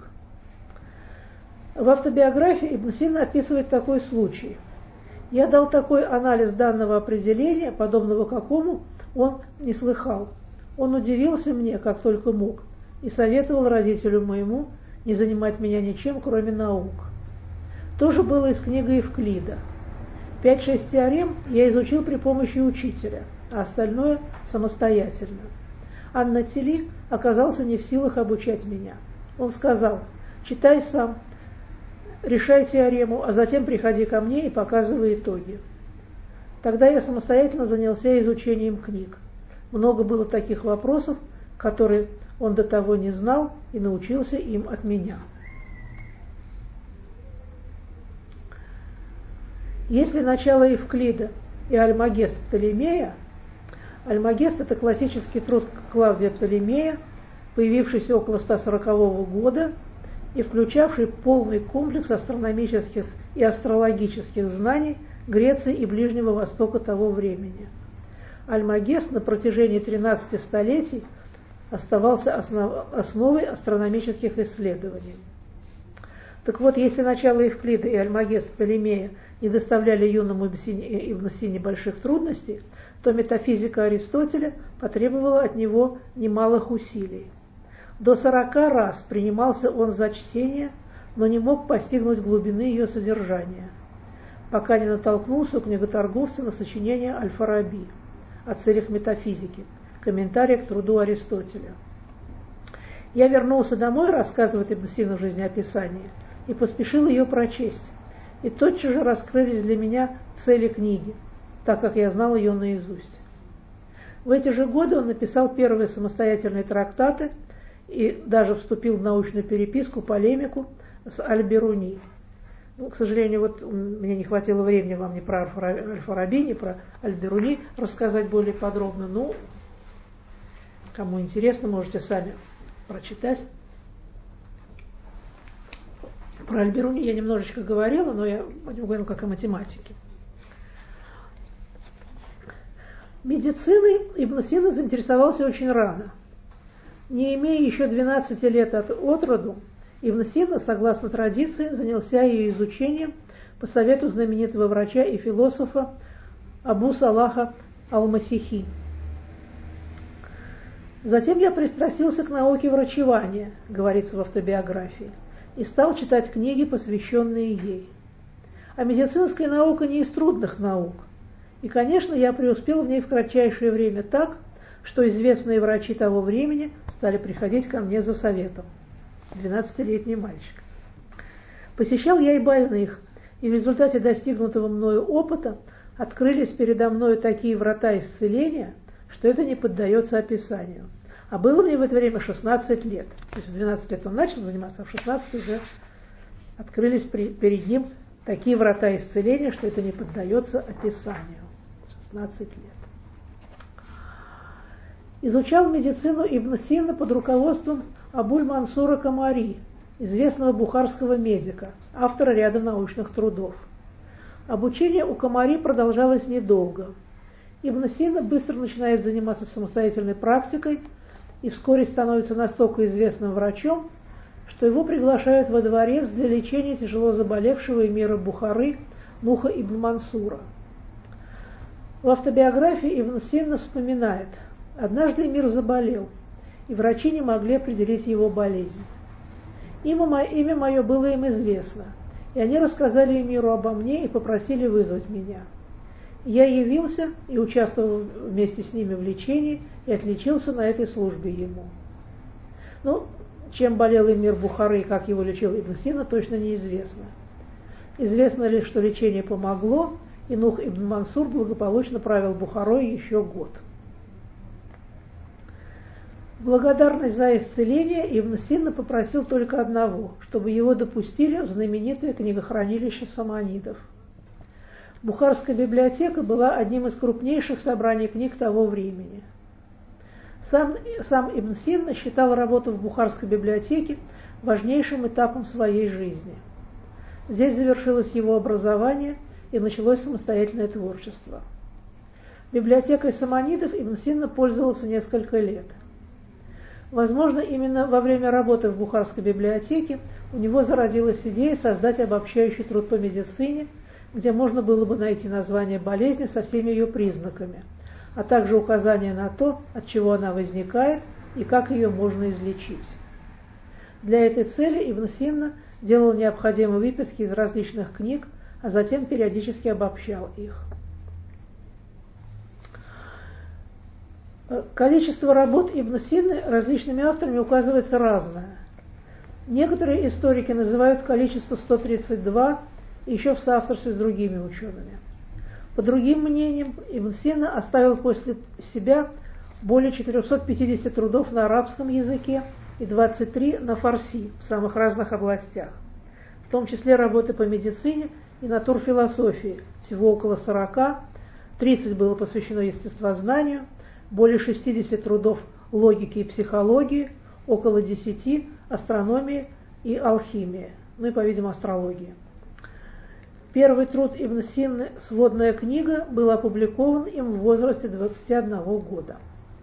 В автобиографии Ибн Сина описывает такой случай. Я дал такой анализ данного определения, подобного какому он не слыхал. Он удивился мне, как только мог, и советовал родителю моему не занимать меня ничем, кроме наук. То же было и с книгой Евклида. Пять-шесть теорем я изучил при помощи учителя, а остальное самостоятельно. ан-Натили оказался не в силах обучать меня. Он сказал: читай сам, решай теорему, а затем приходи ко мне и показывай итоги. Тогда я самостоятельно занялся изучением книг. Много было таких вопросов, которые он до того не знал и научился им от меня. Если начало Евклида и Альмагест Птолемея, Альмагест – это классический труд Клавдия Птолемея, появившийся около ста сорокового года и включавший полный комплекс астрономических и астрологических знаний Греции и Ближнего Востока того времени. Альмагест на протяжении тринадцати столетий оставался основ, основой астрономических исследований. Так вот, если начало Евклида и Альмагест Птолемея не доставляли юному Ибн Сине больших трудностей, то метафизика Аристотеля потребовала от него немалых усилий. До сорока раз принимался он за чтение, но не мог постигнуть глубины ее содержания, пока не натолкнулся у книготорговца на сочинение Аль-Фараби о целях метафизики, комментарий к труду Аристотеля. Я вернулся домой, рассказывает Ибн Сина в жизнеописании, и поспешил ее прочесть, и тотчас же раскрылись для меня цели книги, так как я знал ее наизусть. В эти же годы он написал первые самостоятельные трактаты и даже вступил в научную переписку, полемику с Аль-Бируни. Ну, к сожалению, вот мне не хватило времени вам ни про Аль-Фараби, ни про Аль-Бируни рассказать более подробно. Ну, кому интересно, можете сами прочитать. Про Аль-Бируни я немножечко говорила, но я о нем говорила как о математике. Медициной Ибн Сина заинтересовался очень рано. Не имея еще двенадцати лет от роду, Ибн Сина, согласно традиции, занялся ее изучением по совету знаменитого врача и философа Абу Салаха Аль-Масихи. Затем я пристрастился к науке врачевания, говорится в автобиографии, и стал читать книги, посвященные ей. А медицинская наука не из трудных наук. И, конечно, я преуспел в ней в кратчайшее время так, что известные врачи того времени стали приходить ко мне за советом. двенадцатилетний мальчик. Посещал я и больных, и в результате достигнутого мною опыта открылись передо мною такие врата исцеления, что это не поддается описанию. А было мне в это время шестнадцать лет. То есть в двенадцать лет он начал заниматься, а в шестнадцать уже открылись при, перед ним такие врата исцеления, что это не поддается описанию. шестнадцать лет. Изучал медицину Ибн Сина под руководством Абуль-Мансура Камари, известного бухарского медика, автора ряда научных трудов. Обучение у Камари продолжалось недолго. Ибн Сина быстро начинает заниматься самостоятельной практикой и вскоре становится настолько известным врачом, что его приглашают во дворец для лечения тяжело заболевшего эмира Бухары Нуха ибн Мансура. В автобиографии Ибн Сина вспоминает: «Однажды эмир заболел, и врачи не могли определить его болезнь. Имя, имя мое было им известно, и они рассказали эмиру обо мне и попросили вызвать меня. Я явился и участвовал вместе с ними в лечении и отличился на этой службе ему». Ну, чем болел эмир Бухары и как его лечил Ибн Сина, точно неизвестно. Известно лишь, что лечение помогло, и Нух ибн Мансур благополучно правил Бухарой еще год. В благодарность за исцеление Ибн Сина попросил только одного, чтобы его допустили в знаменитое книгохранилище саманидов. Бухарская библиотека была одним из крупнейших собраний книг того времени. Сам, сам Ибн Сина считал работу в Бухарской библиотеке важнейшим этапом своей жизни. Здесь завершилось его образование и началось самостоятельное творчество. Библиотекой саманидов Ибн Сина пользовался несколько лет. Возможно, именно во время работы в Бухарской библиотеке у него зародилась идея создать обобщающий труд по медицине, где можно было бы найти название болезни со всеми ее признаками, а также указания на то, от чего она возникает и как ее можно излечить. Для этой цели Ибн Сина делал необходимые выписки из различных книг, а затем периодически обобщал их. Количество работ Ибн Сины различными авторами указывается разное. Некоторые историки называют количество сто тридцать два, еще в соавторстве с другими учеными. По другим мнениям, Ибн Сина оставил после себя более четырехсот пятидесяти трудов на арабском языке и двадцать три на фарси в самых разных областях, в том числе работы по медицине и натурфилософии, всего около сорока, тридцать было посвящено естествознанию, более шестидесяти трудов логики и психологии, около десяти астрономии и алхимии, ну и, по-видимому, астрологии. Первый труд Ибн Сины «Сводная книга» был опубликован им в возрасте двадцати одного года.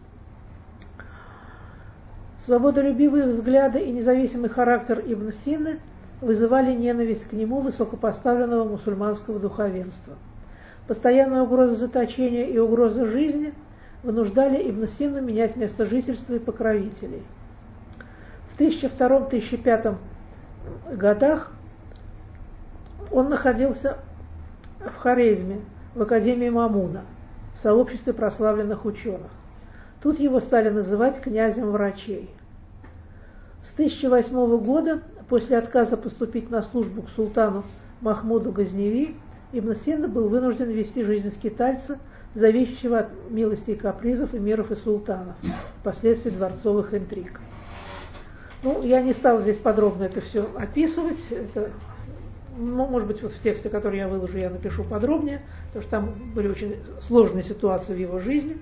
Свободолюбивые взгляды и независимый характер Ибн Сины вызывали ненависть к нему высокопоставленного мусульманского духовенства. Постоянная угроза заточения и угроза жизни вынуждали Ибн Сину менять место жительства и покровителей. В тысяча втором — тысяча пятом годах он находился в Хорезме, в Академии Мамуна, в сообществе прославленных ученых. Тут его стали называть князем врачей. С тысяча восьмого года, после отказа поступить на службу к султану Махмуду Газневи, Ибн Сина был вынужден вести жизнь скитальца, зависящего от милости и капризов эмиров и султанов, впоследствии дворцовых интриг. Ну, я не стал здесь подробно это все описывать. Это, ну, может быть, вот в тексте, который я выложу, я напишу подробнее, потому что там были очень сложные ситуации в его жизни.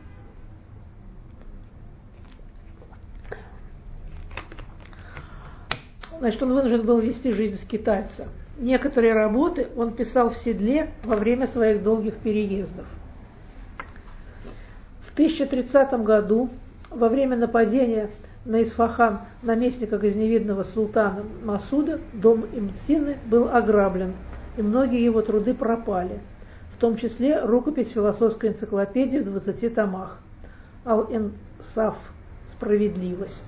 Значит, он вынужден был вести жизнь скитальца. Некоторые работы он писал в седле во время своих долгих переездов. тысяча тридцатом году, во время нападения на Исфахан наместника газневидного султана Масуда, дом Ибн Сины был ограблен, и многие его труды пропали, в том числе рукопись философской энциклопедии в двадцати томах «Ал-Инсаф. Справедливость».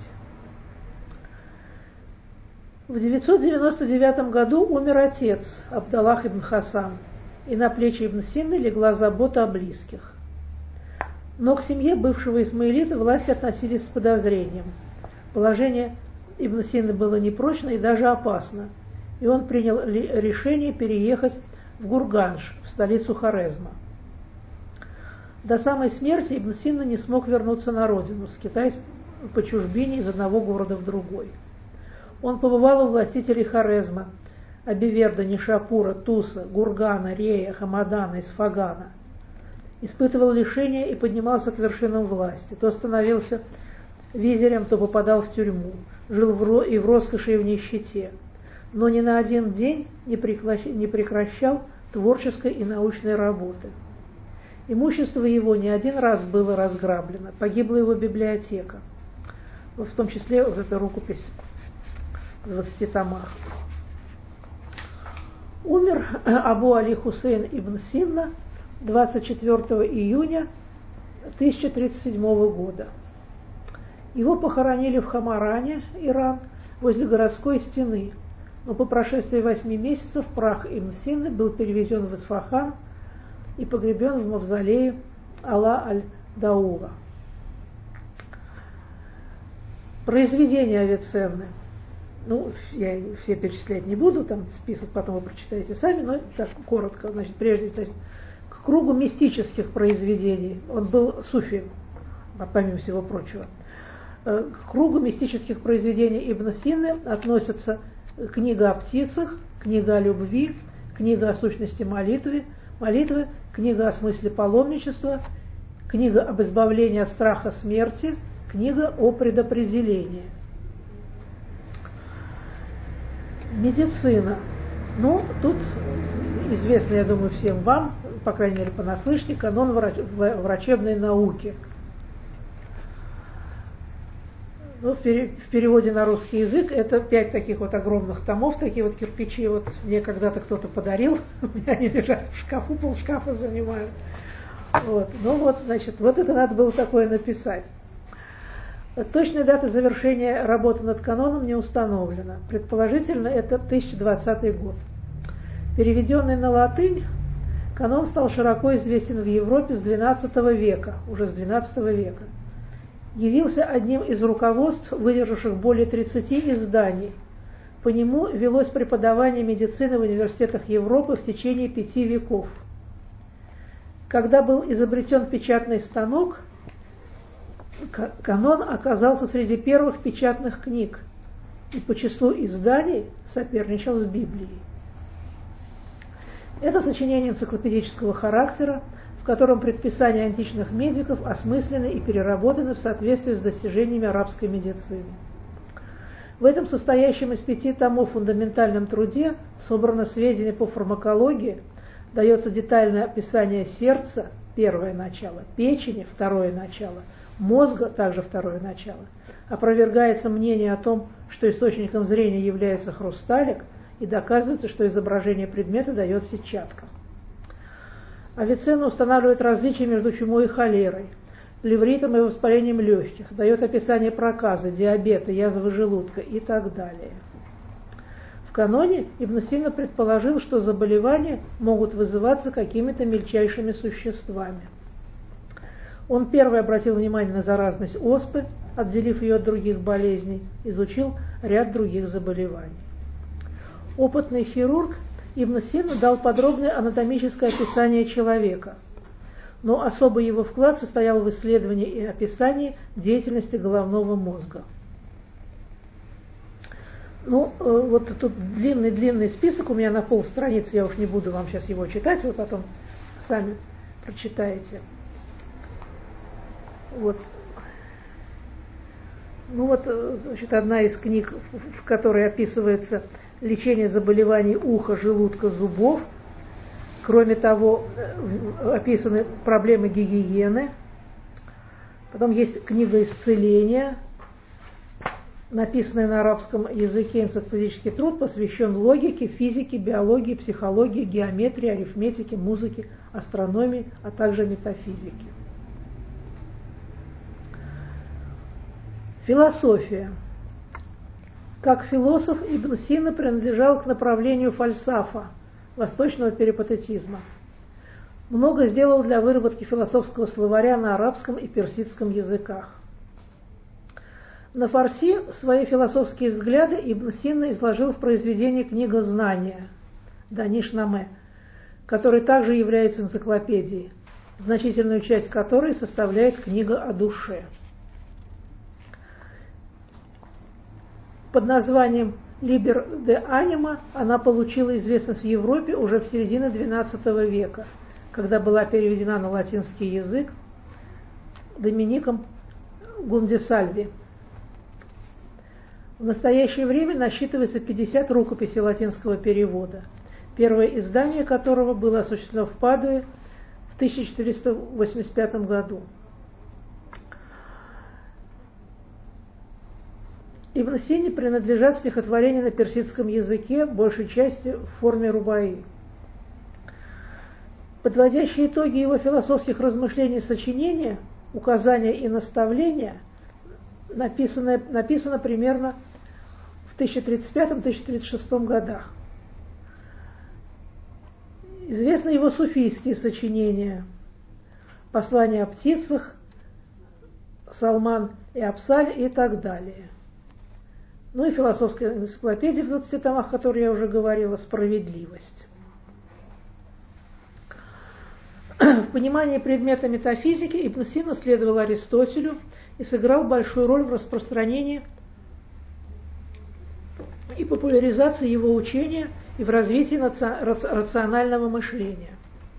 В девятьсот девяносто девятом году умер отец Абдаллах ибн Хасан, и на плечи Ибн Сины легла забота о близких. Но к семье бывшего исмаилита власти относились с подозрением. Положение Ибн Сины было непрочно и даже опасно, и он принял решение переехать в Гурганж, в столицу Хорезма. До самой смерти Ибн Сина не смог вернуться на родину, скитаясь по чужбине из одного города в другой. Он побывал у властителей Хорезма, Абиверда, Нишапура, Туса, Гургана, Рея, Хамадана, Исфагана. Испытывал лишения и поднимался к вершинам власти. То становился визирем, то попадал в тюрьму. Жил в ро... и в роскоши, и в нищете. Но ни на один день не, прекращ... не прекращал творческой и научной работы. Имущество его не один раз было разграблено. Погибла его библиотека. Вот в том числе вот эта рукопись в двадцати томах. Умер Абу Али Хусейн ибн Синна двадцать четвёртого июня тысяча тридцать седьмого года. Его похоронили в Хамаране, Иран, возле городской стены, но по прошествии восьми месяцев прах Ибн Синны был перевезен в Исфахан и погребен в мавзолее Ала аль-Даула. Произведения Авиценны. Ну, я все перечислять не буду, там список потом вы прочитаете сами, но так коротко, значит, прежде, то есть, к кругу мистических произведений, он был суфием, помимо всего прочего, к кругу мистических произведений Ибн Синны относятся книга о птицах, книга о любви, книга о сущности молитвы, молитвы, книга о смысле паломничества, книга об избавлении от страха смерти, книга о предопределении. Медицина. Ну, тут известно, я думаю, всем вам, по крайней мере, понаслышке, канон врач, врачебной науки. Ну, в переводе на русский язык это пять таких вот огромных томов, такие вот кирпичи, вот мне когда-то кто-то подарил, у меня они лежат в шкафу, полшкафа занимают. Вот. Ну вот, значит, вот это надо было такое написать. Точная дата завершения работы над каноном не установлена. Предположительно, это тысяча двадцатый год. Переведенный на латынь, канон стал широко известен в Европе с двенадцатого века, уже с двенадцатого века. Явился одним из руководств, выдержавших более тридцати изданий. По нему велось преподавание медицины в университетах Европы в течение пяти веков. Когда был изобретен печатный станок, канон оказался среди первых печатных книг и по числу изданий соперничал с Библией. Это сочинение энциклопедического характера, в котором предписания античных медиков осмыслены и переработаны в соответствии с достижениями арабской медицины. В этом состоящем из пяти томов фундаментальном труде собрано сведения по фармакологии, дается детальное описание сердца, первое начало, печени, второе начало, мозга, также второе начало. Опровергается мнение о том, что источником зрения является хрусталик, и доказывается, что изображение предмета дает сетчатка. Авиценна устанавливает различия между чумой и холерой, плевритом и воспалением легких, дает описание проказа, диабета, язвы желудка и так далее. В каноне Ибн Сина предположил, что заболевания могут вызываться какими-то мельчайшими существами. Он первый обратил внимание на заразность оспы, отделив ее от других болезней, изучил ряд других заболеваний. Опытный хирург Ибн Сина дал подробное анатомическое описание человека, но особый его вклад состоял в исследовании и описании деятельности головного мозга. Ну, вот тут длинный-длинный список у меня на полстраницы, я уж не буду вам сейчас его читать, вы потом сами прочитаете. Вот. Ну вот, значит, одна из книг, в которой описывается лечение заболеваний уха, желудка, зубов. Кроме того, описаны проблемы гигиены. Потом есть книга исцеления, написанная на арабском языке, энциклопедический труд, посвящен логике, физике, биологии, психологии, геометрии, арифметике, музыке, астрономии, а также метафизике. Философия. Как философ, Ибн Сина принадлежал к направлению фальсафа, восточного перипатетизма. Много сделал для выработки философского словаря на арабском и персидском языках. На фарси свои философские взгляды Ибн Сина изложил в произведении «Книга знания» Даниш-Наме, который также является энциклопедией, значительную часть которой составляет книга о душе. Под названием «Liber de Anima» она получила известность в Европе уже в середине двенадцатого века, когда была переведена на латинский язык Домиником Гундисальви. В настоящее время насчитывается пятьдесят рукописей латинского перевода, первое издание которого было осуществлено в Падуе в тысяча четыреста восемьдесят пятом году. Ибн Сине принадлежат стихотворения на персидском языке, большей части в форме рубаи. Подводящие итоги его философских размышлений и сочинения, указания и наставления, написано, написано примерно в тысяча тридцать пятом — тысяча тридцать шестом годах. Известны его суфийские сочинения: «Послание о птицах», «Салман и Апсаль» и так далее. Ну и философская энциклопедия в двадцати томах, о которой я уже говорила, «Справедливость». В понимании предмета метафизики Ибн Сина следовал Аристотелю и сыграл большую роль в распространении и популяризации его учения и в развитии рационального мышления.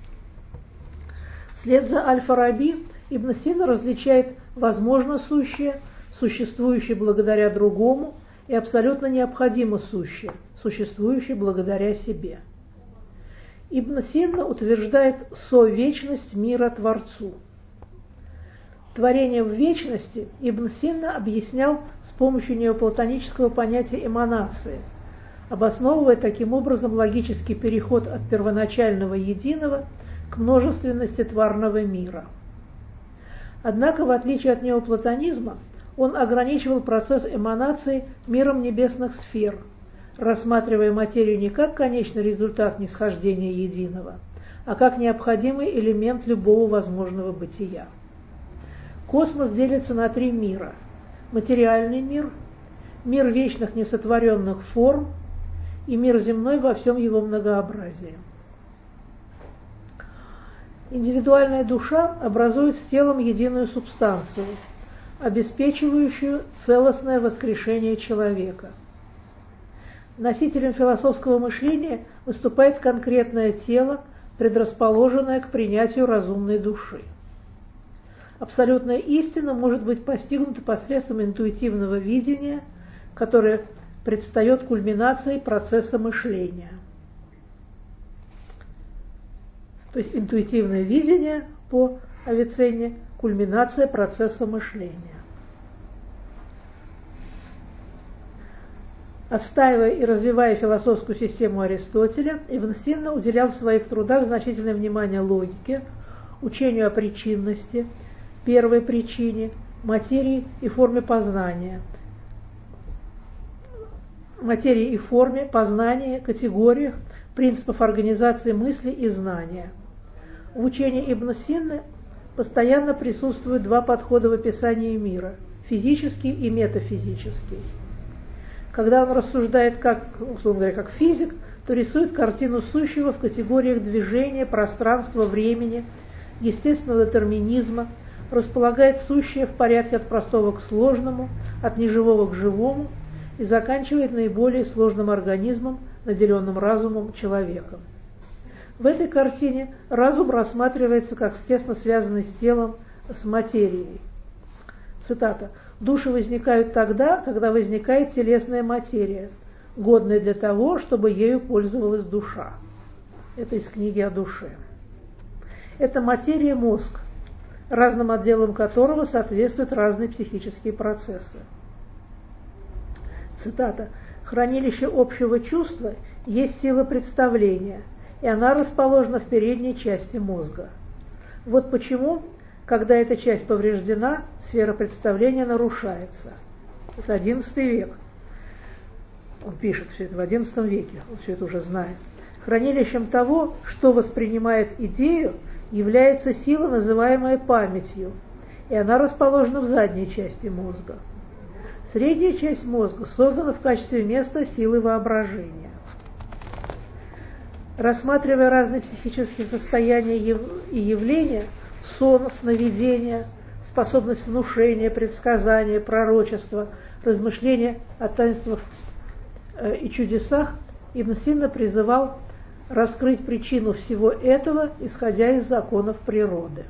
Вслед за Аль-Фараби Ибн Сина различает возможно сущее, существующее благодаря другому, и абсолютно необходимо сущее, существующее благодаря себе. Ибн Сина утверждает совечность мира Творцу. Творение в вечности Ибн Сина объяснял с помощью неоплатонического понятия эманации, обосновывая таким образом логический переход от первоначального единого к множественности тварного мира. Однако, в отличие от неоплатонизма, он ограничивал процесс эманации миром небесных сфер, рассматривая материю не как конечный результат нисхождения единого, а как необходимый элемент любого возможного бытия. Космос делится на три мира: материальный мир, мир вечных несотворенных форм и мир земной во всем его многообразии. Индивидуальная душа образует с телом единую субстанцию, обеспечивающую целостное воскрешение человека. Носителем философского мышления выступает конкретное тело, предрасположенное к принятию разумной души. Абсолютная истина может быть постигнута посредством интуитивного видения, которое предстает кульминацией процесса мышления. То есть интуитивное видение по Авиценне – кульминация процесса мышления. Отстаивая и развивая философскую систему Аристотеля, Ибн Сина уделял в своих трудах значительное внимание логике, учению о причинности, первой причине, материи и форме познания, материи и форме, познания, категориях, принципов организации мысли и знания. В учении Ибн Сины постоянно присутствуют два подхода в описании мира – физический и метафизический. Когда он рассуждает как, условно говоря, как физик, то рисует картину сущего в категориях движения, пространства, времени, естественного детерминизма, располагает сущее в порядке от простого к сложному, от неживого к живому и заканчивает наиболее сложным организмом, наделенным разумом человеком. В этой картине разум рассматривается как тесно связанный с телом, с материей. Цитата. «Души возникают тогда, когда возникает телесная материя, годная для того, чтобы ею пользовалась душа». Это из книги о душе. Эта материя – мозг, разным отделам которого соответствуют разные психические процессы. Цитата. «Хранилище общего чувства есть сила представления, и она расположена в передней части мозга. Вот почему, когда эта часть повреждена, сфера представления нарушается». Это одиннадцатый век. Он пишет все это в одиннадцатом веке, он все это уже знает. Хранилищем того, что воспринимает идею, является сила, называемая памятью, и она расположена в задней части мозга. Средняя часть мозга создана в качестве места силы воображения. Рассматривая разные психические состояния и явления, сон, сновидения, способность внушения, предсказания, пророчества, размышления о таинствах и чудесах, Ибн Сина призывал раскрыть причину всего этого, исходя из законов природы.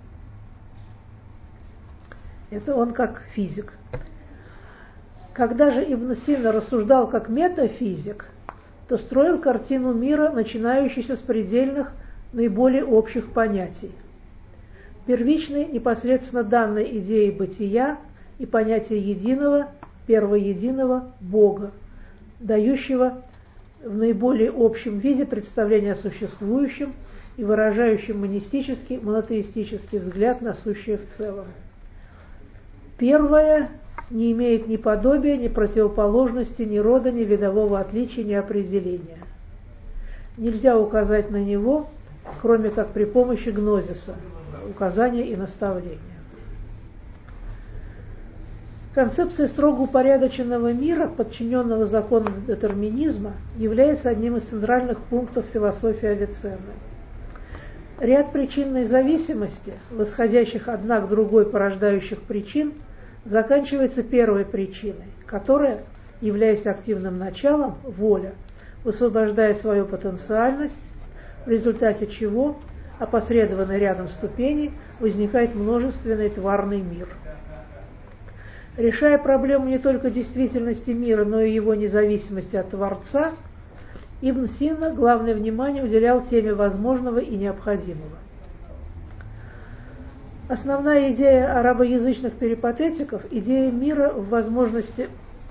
Это он как физик. Когда же Ибн Сина рассуждал как метафизик, то строил картину мира, начинающуюся с предельных, наиболее общих понятий. Первичной, непосредственно данной идеи бытия и понятия единого, первоединого Бога, дающего в наиболее общем виде представление о существующем и выражающем монистический, монотеистический взгляд на сущее в целом. Первое не имеет ни подобия, ни противоположности, ни рода, ни видового отличия, ни определения. Нельзя указать на него, кроме как при помощи гнозиса, указания и наставления. Концепция строго упорядоченного мира, подчиненного законам детерминизма, является одним из центральных пунктов философии Авиценны. Ряд причинной зависимости, восходящих одна к другой порождающих причин, заканчивается первой причиной, которая, являясь активным началом, воля, высвобождает свою потенциальность, в результате чего, опосредованный рядом ступеней, возникает множественный тварный мир. Решая проблему не только действительности мира, но и его независимости от Творца, Ибн Сина главное внимание уделял теме возможного и необходимого. Основная идея арабоязычных перипатетиков – идея мира в возможности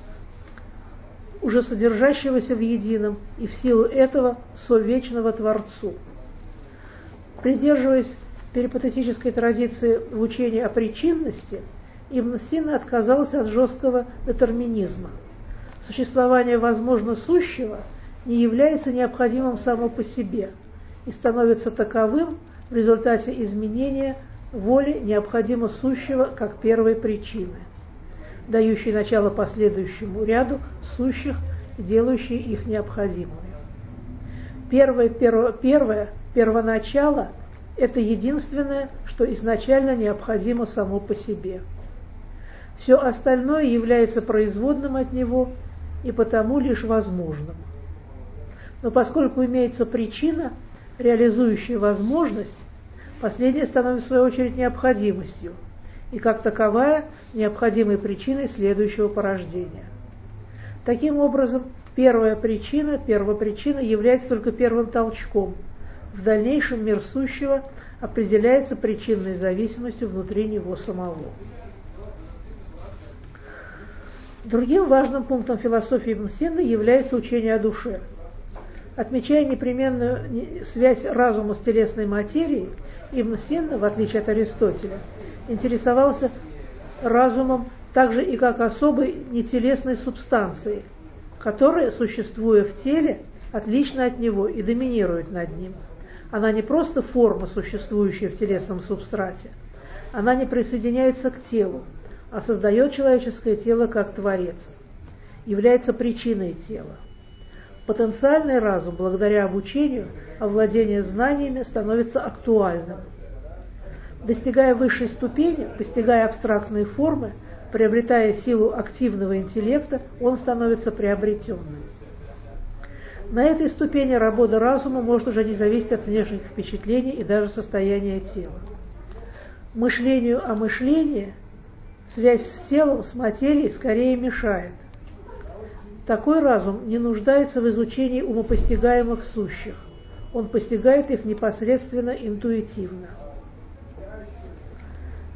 уже содержащегося в едином и в силу этого совечного Творцу. Придерживаясь перипатетической традиции в учении о причинности, Ибн Сина отказался от жесткого детерминизма. Существование возможно сущего не является необходимым само по себе и становится таковым в результате изменения воли необходимо сущего как первой причины, дающей начало последующему ряду сущих и делающей их необходимыми. Первое, перво, первое первоначало – это единственное, что изначально необходимо само по себе. Все остальное является производным от него и потому лишь возможным. Но поскольку имеется причина, реализующая возможность, последняя становится в свою очередь необходимостью и как таковая необходимой причиной следующего порождения. Таким образом, первая причина, первопричина является только первым толчком. В дальнейшем мир сущего определяется причинной зависимостью внутри него самого. Другим важным пунктом философии Ибн Сины является учение о душе. Отмечая непременную связь разума с телесной материей, Ибн Сина, в отличие от Аристотеля, интересовался разумом также и как особой нетелесной субстанцией, которая, существуя в теле, отлична от него и доминирует над ним. Она не просто форма, существующая в телесном субстрате, она не присоединяется к телу, а создает человеческое тело как творец, является причиной тела. Потенциальный разум, благодаря обучению, овладение знаниями, становится актуальным. Достигая высшей ступени, постигая абстрактные формы, приобретая силу активного интеллекта, он становится приобретенным. На этой ступени работа разума может уже не зависеть от внешних впечатлений и даже состояния тела. Мышлению о мышлении связь с телом, с материей скорее мешает. Такой разум не нуждается в изучении умопостигаемых сущих. Он постигает их непосредственно, интуитивно.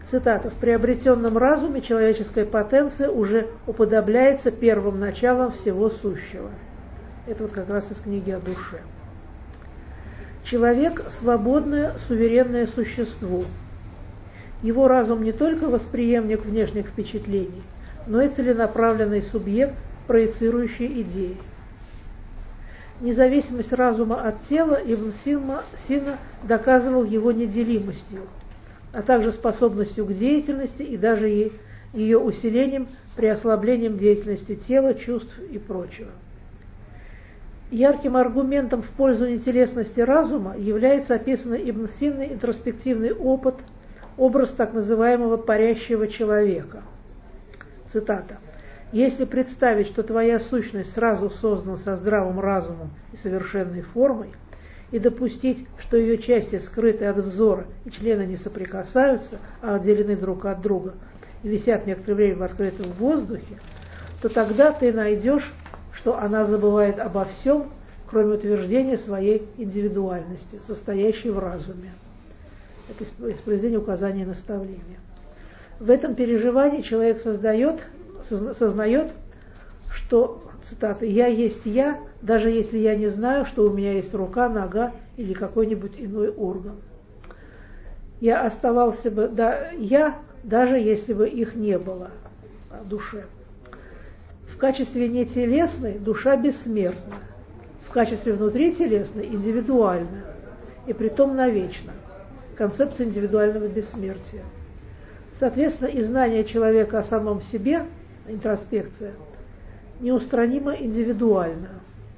Цитата: «В приобретенном разуме человеческая потенция уже уподобляется первым началам всего сущего». Это вот как раз из книги о душе. Человек – свободное, суверенное существо. Его разум не только восприемник внешних впечатлений, но и целенаправленный субъект, проецирующий идеи. Независимость разума от тела Ибн Сина доказывал его неделимостью, а также способностью к деятельности и даже ее усилением при ослаблении деятельности тела, чувств и прочего. Ярким аргументом в пользу нетелесности разума является описанный Ибн Синой интроспективный опыт, образ так называемого парящего человека. Цитата: «Если представить, что твоя сущность сразу создана со здравым разумом и совершенной формой, и допустить, что ее части скрыты от взора и члены не соприкасаются, а отделены друг от друга и висят некоторое время в открытом воздухе, то тогда ты найдешь, что она забывает обо всем, кроме утверждения своей индивидуальности, состоящей в разуме». Это из произведения «Указания и наставления». В этом переживании человек создает, сознает, что, цитата, «я есть я, даже если я не знаю, что у меня есть рука, нога или какой-нибудь иной орган. Я оставался бы да, я, даже если бы их не было в душе». В качестве нетелесной душа бессмертна, в качестве внутрителесной индивидуальна, и притом навечно. Концепция индивидуального бессмертия. Соответственно, и знание человека о самом себе, интроспекция, неустранимо индивидуально.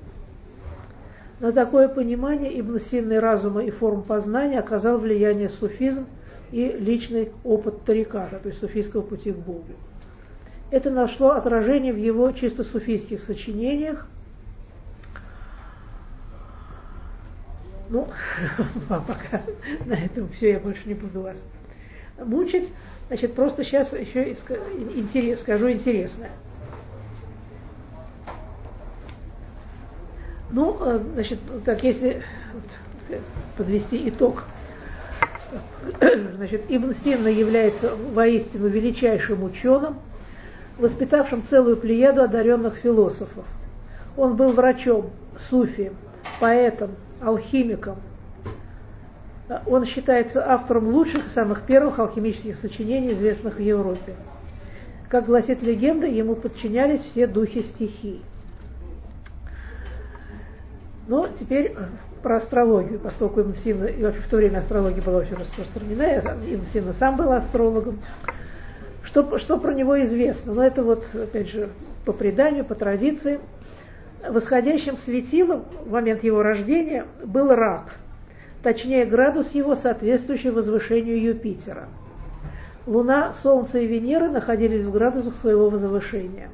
На такое понимание Ибн Синный разума и форм познания оказал влияние суфизм и личный опыт тариката, то есть суфийского пути к Богу. Это нашло отражение в его чисто суфийских сочинениях. Ну, пока на этом все, я больше не буду вас мучить. Значит, просто сейчас еще интерес, скажу интересное. Ну, значит, так если подвести итог, значит, Ибн Сина является воистину величайшим ученым, воспитавшим целую плеяду одаренных философов. Он был врачом, суфием, поэтом, алхимиком. Он считается автором лучших и самых первых алхимических сочинений, известных в Европе. Как гласит легенда, ему подчинялись все духи стихий. Но теперь про астрологию, поскольку Ибн Сина, и вообще в то время астрология была очень распространена, Ибн Сина сам был астрологом. Что, что про него известно? Ну, это вот, опять же, по преданию, по традиции. Восходящим светилом в момент его рождения был рак, точнее градус его, соответствующий возвышению Юпитера. Луна, Солнце и Венера находились в градусах своего возвышения.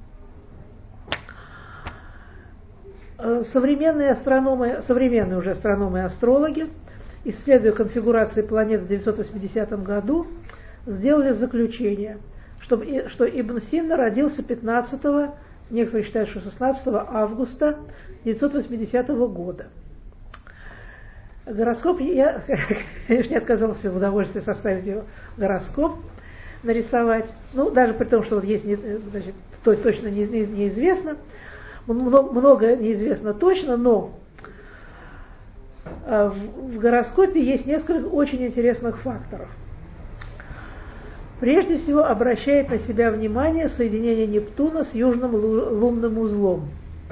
Современные астрономы, современные уже астрономы и астрологи, исследуя конфигурации планет в девятьсот восьмидесятом году, сделали заключение, что, что Ибн Сина родился пятнадцатого, некоторые считают, что шестнадцатого августа девятьсот восьмидесятого года. Гороскоп, я, конечно, не отказалась в удовольствии составить его гороскоп, нарисовать, ну, даже при том, что вот есть, значит, то, точно не, не, неизвестно, много, много неизвестно точно, но в, в гороскопе есть несколько очень интересных факторов. Прежде всего обращает на себя внимание соединение Нептуна с южным лунным узлом.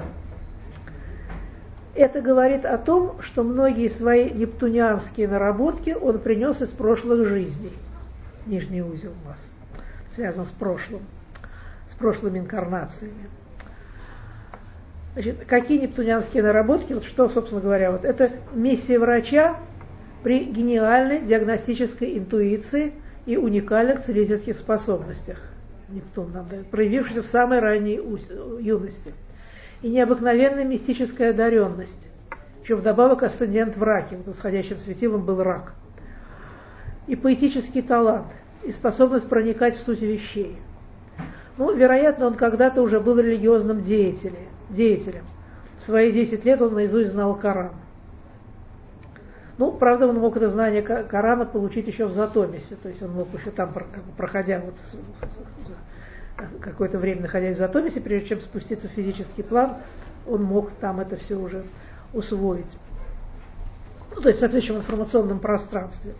Это говорит о том, что многие свои нептунианские наработки он принес из прошлых жизней. Нижний узел у нас связан с прошлым, с прошлыми инкарнациями. Значит, какие нептунианские наработки? Вот что, собственно говоря, вот это миссия врача при гениальной диагностической интуиции и уникальных целительских способностях. Нептун нам дает, проявившийся в самой ранней юности. И необыкновенная мистическая одаренность. Еще вдобавок асцендент в раке, вот восходящим светилом был рак. И поэтический талант, и способность проникать в суть вещей. Ну, вероятно, он когда-то уже был религиозным деятелем. деятелем. В свои десять лет он наизусть знал Коран. Ну, правда, он мог это знание Корана получить еще в Затомисе, то есть он мог еще там, проходя вот какое-то время находясь в Затомисе, прежде чем спуститься в физический план, он мог там это все уже усвоить. Ну, то есть в соответствующем информационном пространстве.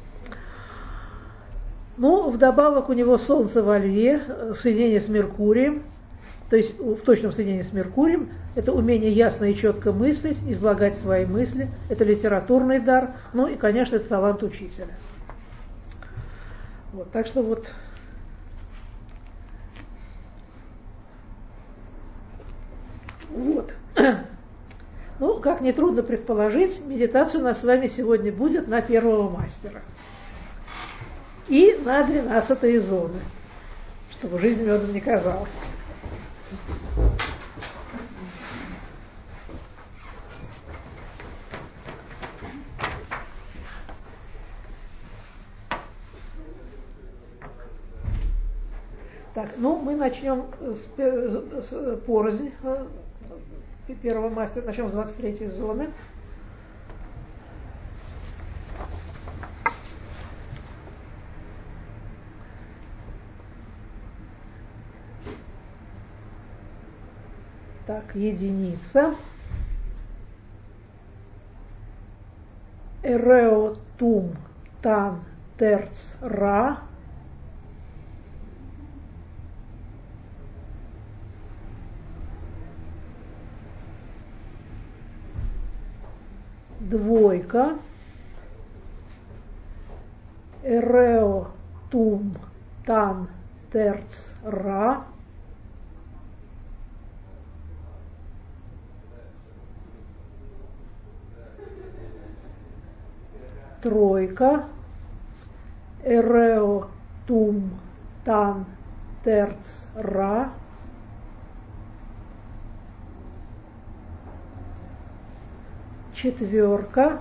Ну, вдобавок у него Солнце во Льве в соединении с Меркурием, то есть в точном соединении с Меркурием, это умение ясно и четко мыслить, излагать свои мысли, это литературный дар, ну и, конечно, это талант учителя. Вот, так что вот вот. Ну, как нетрудно предположить, медитация у нас с вами сегодня будет на первого мастера и на двенадцатой зоны, чтобы жизнь медом не казалась. Так, ну, мы начнем с, с порознь первого мастера, начнем с двадцать третьей зоны. Так, единица. Эрео тум тан терц ра. Двойка. Эрео тум тан терц ра. Тройка. Эрео тум тан терц ра. Четверка.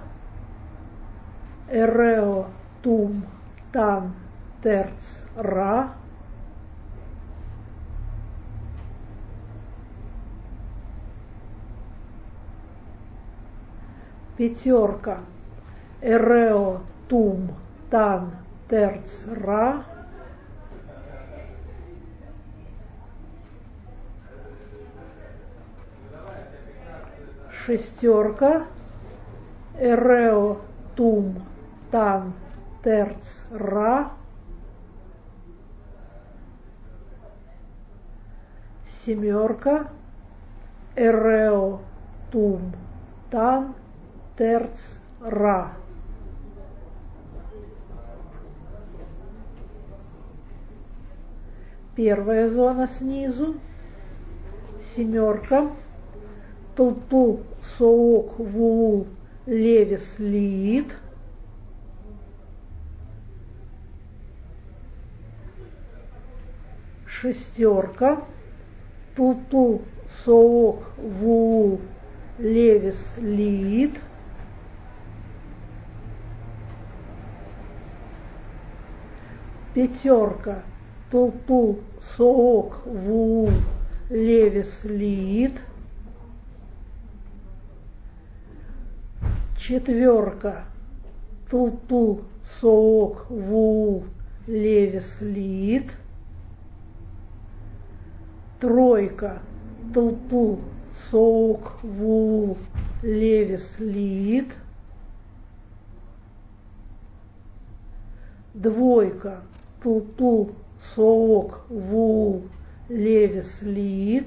Эрео тум тан терц ра. Пятерка. Эрео тум тан терц ра. Шестерка. Эрео тум тан терц ра. Семерка. Эрео тум тан терц ра. Первая зона снизу. Семерка. Тулту соок вуу левис лиит. Шестерка. Тулту соок вуу левис лиит. Пятерка. Тулту соок вуу левис лиит. Четверка. Тулту соок вуу левис лиит. Тройка. Тулту соок вуу левис лиит. Двойка. Тулту соок вуу левис лиит.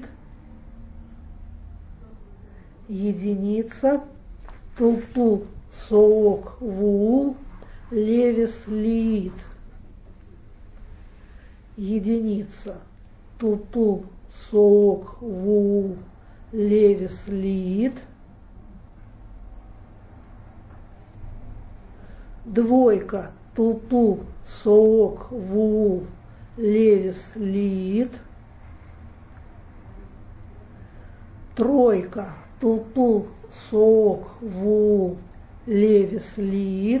Единица. Тулту соок вуу левис лиит. Единица. Тулту соок вуу левис лиит. Двойка. Тулту соок вуу левис лиит. Тройка. Тулту соок вуу левис лиит.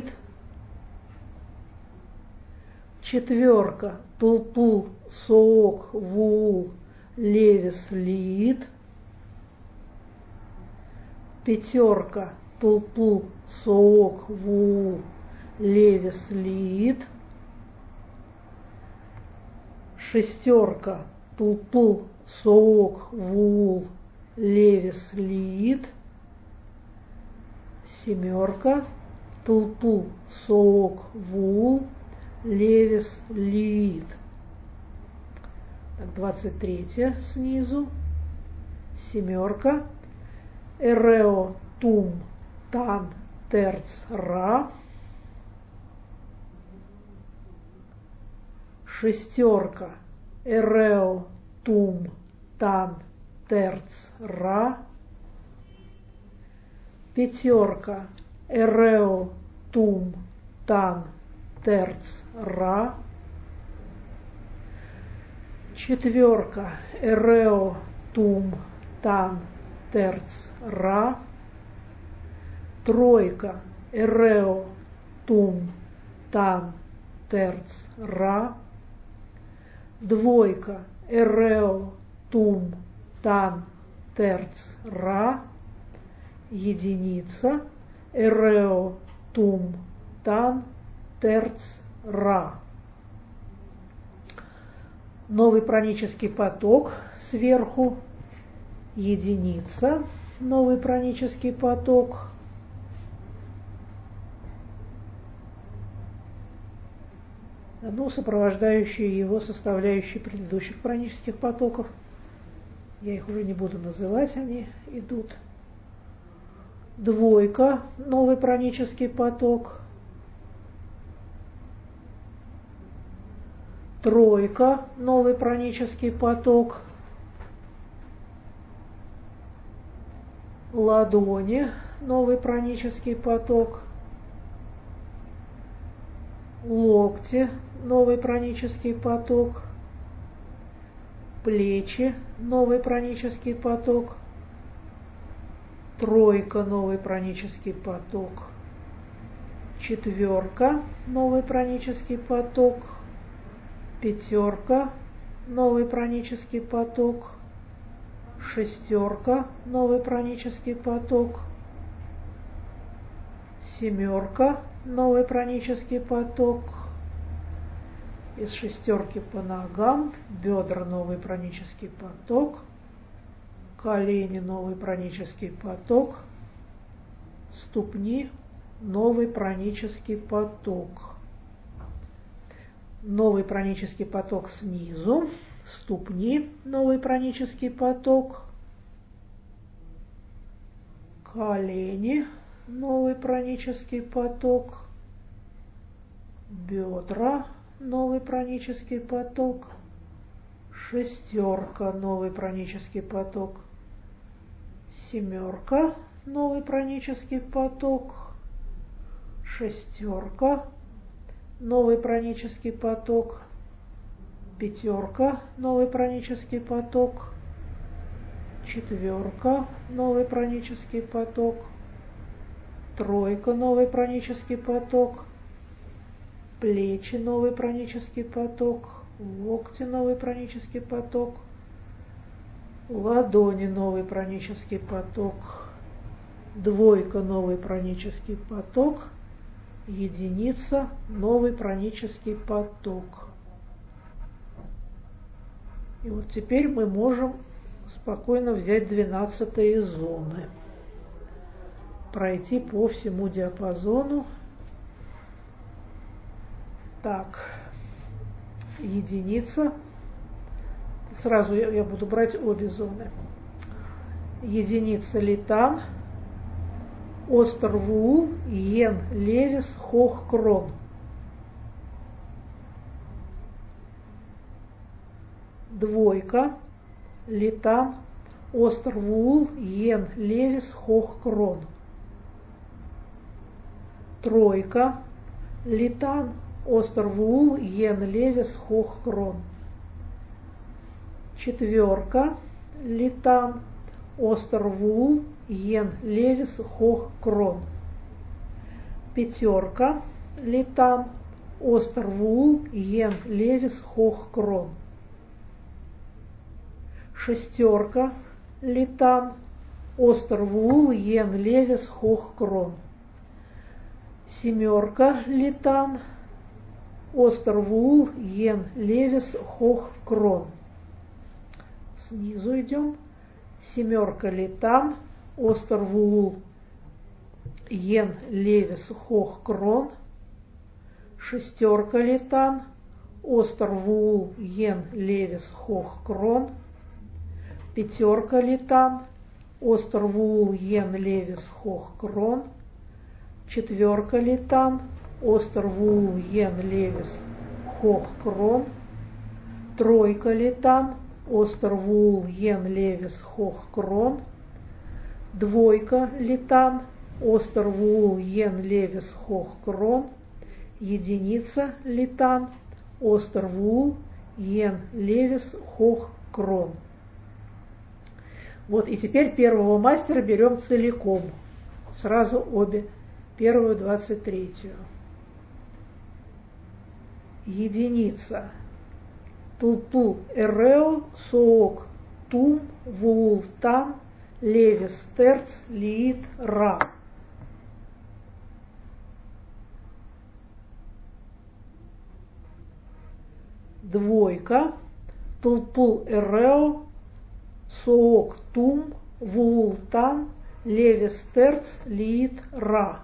Четверка. Тулту соок вуу левис лиит. Пятерка. Тулту соок, вул, левис, лиит. Шестерка, тултул, соок, вул, левис, лиит. Семерка, тултул, соок, вул, левис, лиит. Так, двадцать третья снизу. Семерка, эрео, тум, тан, терц, ра. Шестерка, эрео, тум, тан, терц, ра. Пятерка, эрео, тум, тан, терц, ра. Четверка, эрео, тум, тан, терц, ра. Тройка, эрео, тум, тан, терц, ра. Двойка, эрео, тум, тан, терц, ра. Единица, эрео, тум, тан, терц, ра. Новый пранический поток сверху. Единица, новый пранический поток. Ну, сопровождающие его составляющие предыдущих пранических потоков. Я их уже не буду называть, они идут. Двойка, новый пранический поток. Тройка, новый пранический поток. Ладони, новый пранический поток. Локти, новый пранический поток. Плечи, новый пранический поток. Тройка, новый пранический поток. Четверка, новый пранический поток. Пятерка, новый пранический поток. Шестерка, новый пранический поток. Семерка, новый пранический поток. Из шестерки по ногам, бедра, новый пранический поток. Колени, новый пранический поток. Ступни, новый пранический поток. Новый пранический поток снизу. Ступни, новый пранический поток. Колени, новый пранический поток. Бедра, новый пранический поток. Шестерка, новый пранический поток. Семерка, новый пранический поток. Шестерка, новый пранический поток. Пятерка, новый пранический поток. Четверка, новый пранический поток. Тройка, новый пранический поток. Плечи, новый пранический поток. Локти, новый пранический поток. Ладони, новый пранический поток. Двойка, новый пранический поток. Единица, новый пранический поток. И вот теперь мы можем спокойно взять двенадцатые зоны, пройти по всему диапазону. Так, единица. Сразу я, я буду брать обе зоны. Единица литан, остер вуул, йен левис, хох крон. Двойка, литан, остер вуул, йен левис, хох крон. Тройка, литан, остер вуул, йен левис, хох крон. Четверка, литан, остер вуул, йен левис, хох крон. Пятерка, литан, остер вуул, йен левис, хох крон. Шестерка, литан, остер вуул, йен левис, хох крон. Семерка литан, остер вуул, йен левис, хох крон. Снизу идем. Семерка литан, остер вуул, йен левис, хох крон. Шестерка литан, остер вуул, йен левис, хох крон. Пятерка литан, остер вуул, йен левис, хох крон. Четверка литан, остер вуул, йен левис, хох крон. Тройка литан, остер вуул, йен левис, хох крон. Двойка литан, остер вуул, йен левис, хох крон. Единица литан, остер вуул, йен левис, хох крон. Вот, и теперь первого мастера берем целиком, сразу обе, первую двадцать третью. Единица. Тулпу эрео, соок, тум, вуул, тан, левис, терц, лиит, ра. Двойка. Тулпул эрео, соок, тум, вуул, тан, левис, терц, лиит, ра.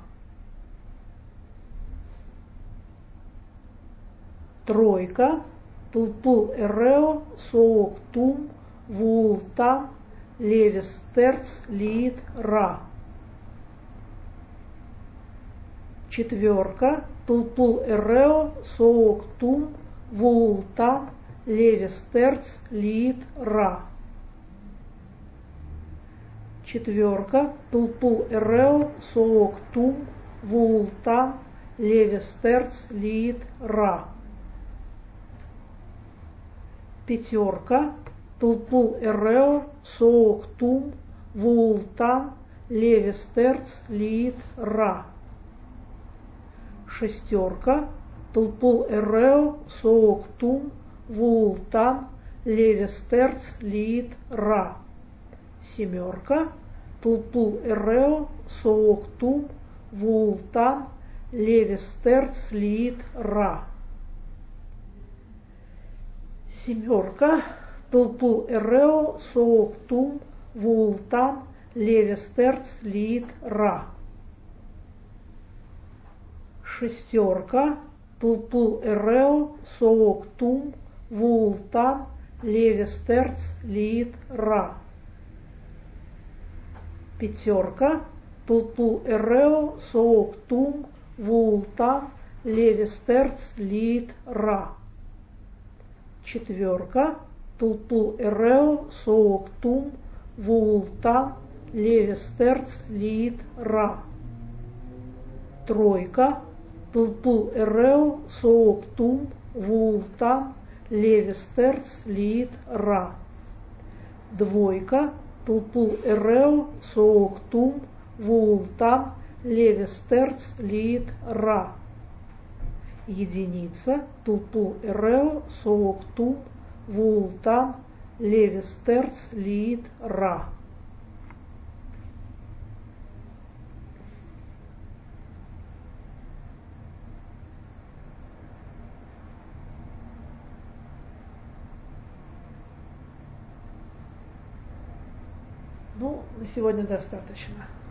Тройка. Тулпул эрео, соок, тум, вуул, тан, левис, терц, лиит, ра. Четверка. Тулпул эрео, соок, тум, вуул, тан, левис, терц, лиит, ра. Четверка. Тулпул эрео, соок, тум, вуул, тан, левис, терц, лиит, ра. Пятерка. Тулпул эрео, соок, тум, вуул, тан, левис, терц, лиит, ра. Шестерка. Тулпул эрео, соок, тум, вуул, тан, левис, терц, лиит, ра. Семерка. Тулпул эрео, соок, тум, вуул, тан, левис, терц, лиит, ра. Семерка. Тулпул эрео, соок, тум, вуул, тан, левис, терц, лиит, ра. Шестерка. Тулпул эрео, соок, тум, вуул, тан, левис, терц, лиит, ра. Пятерка. Тулпул эрео, соок, тум, вуул, тан, левис, терц, лиит, ра. Четверка. Тулпул эрео, соок, тум, вуул, тан, левис, терц, лиит, ра. Тройка. Тулпул эрео, соок, тум, вуул, тан, левис, терц, лиит, ра. Двойка. Тулпул эрео, соок, тум, вуул, тан, левис, терц, лиит, ра. Единица. Тулпул эрео, соок, тум, вуул, тан, левис, терц, лиит, ра. Ну, на сегодня достаточно.